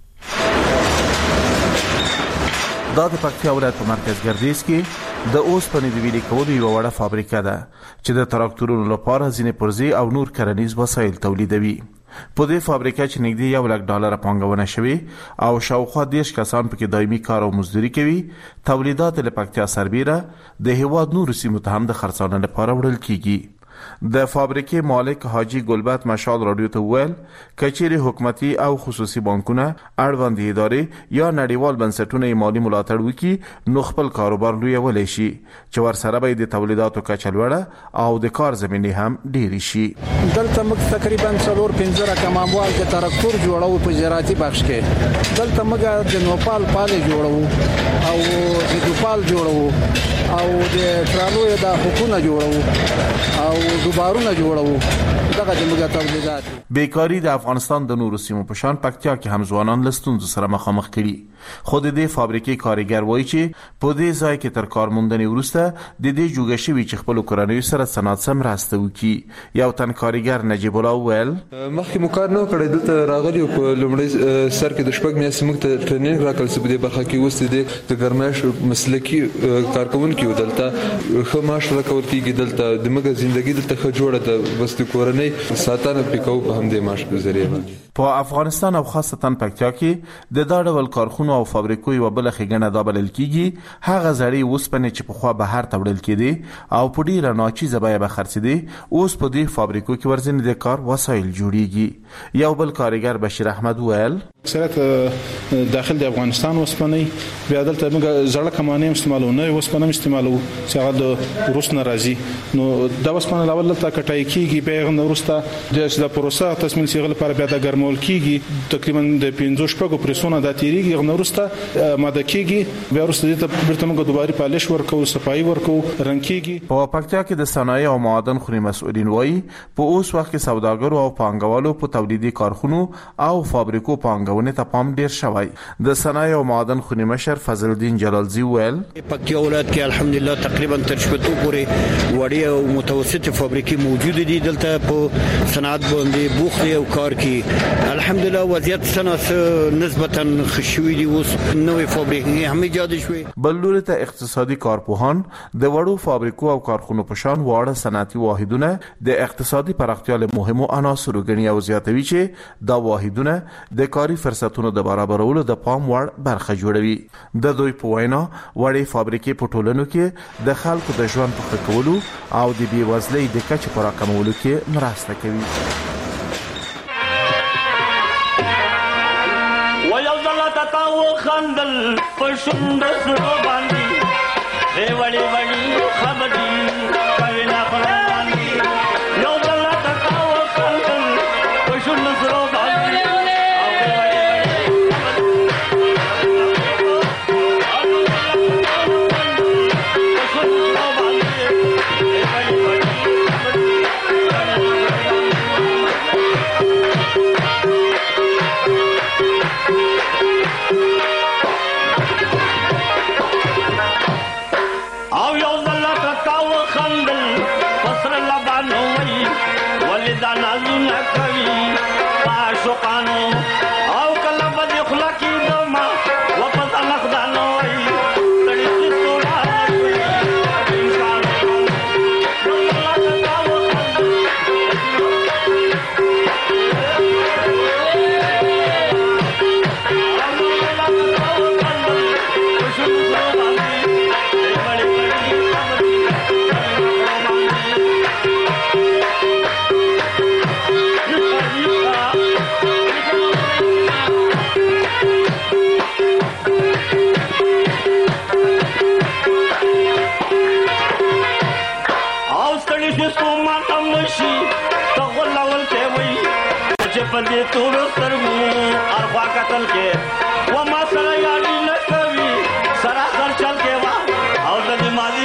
دا د پکتیا ولایت په مرکز ګردیز کې د اوسپنې د ویلې کولو یو وړه فابریکه ده چې د تراکتورونو لپاره ځینې پرزې او نور کرنیز وسایل تولیدوي په دې فابریکه کې نږدې $1 پانګونه شوی او شاوخوا 10 کسان پکې دایمي کار او مزدوري کوي تولیدات له پکتیا سربېره د هیواد نور سیمو ته هم د خرڅلاو لپاره وړل کیږي د فابریکې مالک حاجی ګلبت مشال رادیو ته ویل کچېری حکومتي او خصوصي بانکونه اړوند ادارې یا نړیوال بنسټونه مالی ملاتړ وکړي نو خپل کاروبار لوی ولې شي چې ورسره به د تولیداتو کچه لوړه او د کار زمینه هم ډېری شي دلته موږ تقریبا 4-5 رقم اموال د تراکتور جوړو په زراعتي بخش کې دلته موږ د نوپال پال جوړو او د دوپال جوړو او د ترالو د حکومت جوړو او دوبارونه جوړو دغه د موږ تولیدات. بیکاری د افغانستان د نورو سیمو په شان پکتیا کې هم ځوانان له ستونزو سره مخامخ کړي. خو د دې فابریکې کارګر وایي چې په دې ځای کې تر کارموندنې وروسته د دې جوړه شوي چې خپل کورنۍ سره صنعت مرسته وکړي. یو تن کارګر نجیب الله ویل مخکې مو کار نه کړی، دلته راغلی په لومړی سر کې د شپږ میاشتې موږ ته ټریننګ راکړل چې په دې برخه کې اوس د ګرمایش مسلکي کارکونکي دلته ښه معاش راکول کېږي. دلته د موږ ژوندۍ دلته ښه جوړه ده، بس د کورنۍ ساتنه پکاو په همدې معاش په ذریعه باندې. په افغانستان او خاصتا پکتیا کې د دا ډول کارخونو او فابریکو یو بل ښېګڼه دا بلل کېږي هغه زړې اوسپنې چې پخوا بهر ته وړل کېدې او په ډېره ناچیزه بیه به خرڅېدې، اوس په دې فابریکو کې ورځنې د کار وسایل جوړیږي. یو بل کارګر بشیر احمد ویل اکثریت داخل د افغانستان اوسپنې بیا دلته موږ زړه کمانې استعمالو، نه اوسپنه استعمالو چې هغه د روس نه راځي. نو دا اوسپنه لاول ته کټای کېږي، بیا نه ورسته د پروسه تسمیل سیغل لپاره بیا د ګرمول کېږي. تقریبا د 15 شپږو پرسونه د تیریږي، نه ورسته ماده کېږي، بیا ورسته د برته موږ دوباره پالش ورکو، صفایي ورکو، رنګ کېږي. په پکتیا کې د صنایع او معادن خوري مسؤلین وایي په اوس وخت کې سوداګرو او پانګوالو په تولیدي کارخونو او فابریکو پانګونې ته پام ډیر شوی. د صنایع او معادن خوري مشر فضل الدین جلالزی ویل پکتیا ولایت کې الحمدلله تقریبا تر شپږ پورې وړي او متوسطه فابریکې موجود دي. دلته په صنعت باندې بوخت او کار کوي. الحمدلله وضعیت صنعت نسبتا خشوي دي، اوس نوې فابریکې هم ایجاد شوي. بلور ته اقتصادي کارپوهان د وړو فابریکو او کارخونو په شان واړه صنعتي واحدونه د اقتصادي پراختیا له مهمو عناصرو ګڼي او زیاتوي چې دا واحدونه د کاري فرصتونو د برابرولو د پام وړ برخه جوړوي. د دوی په وینا وړې فابریکې په ټولنو کې د خلکو د ژوند په ښه کولو او د بېوزلۍ د کچې په راکمولو کې مرسته کوي. خندل پښوند سره باندې ای وړي وړي خبرې کوي نه پرانی یو بل تاو خندل پښوند سره باندې پدې تور سترګو اروا قتل کې و ما سره یاري نه کوي سره سر چل کې وا او د ماضي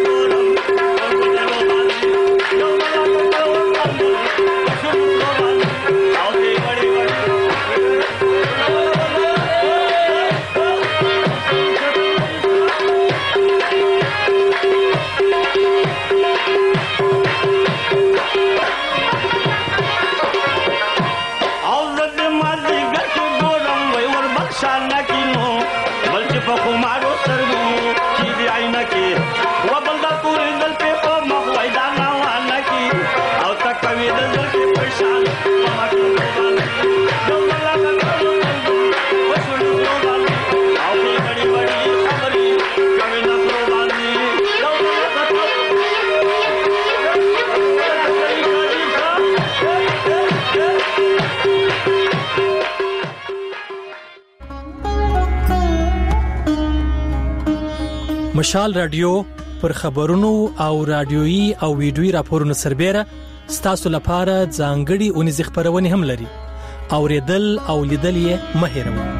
مشال رادیو پر خبرونو او رادیويي او ویډیويي راپورونو سربېره ستاسو لپاره ځانګړي اونیز خبرونه هم لري. اوریدل او لیدل یې مه هېروئ.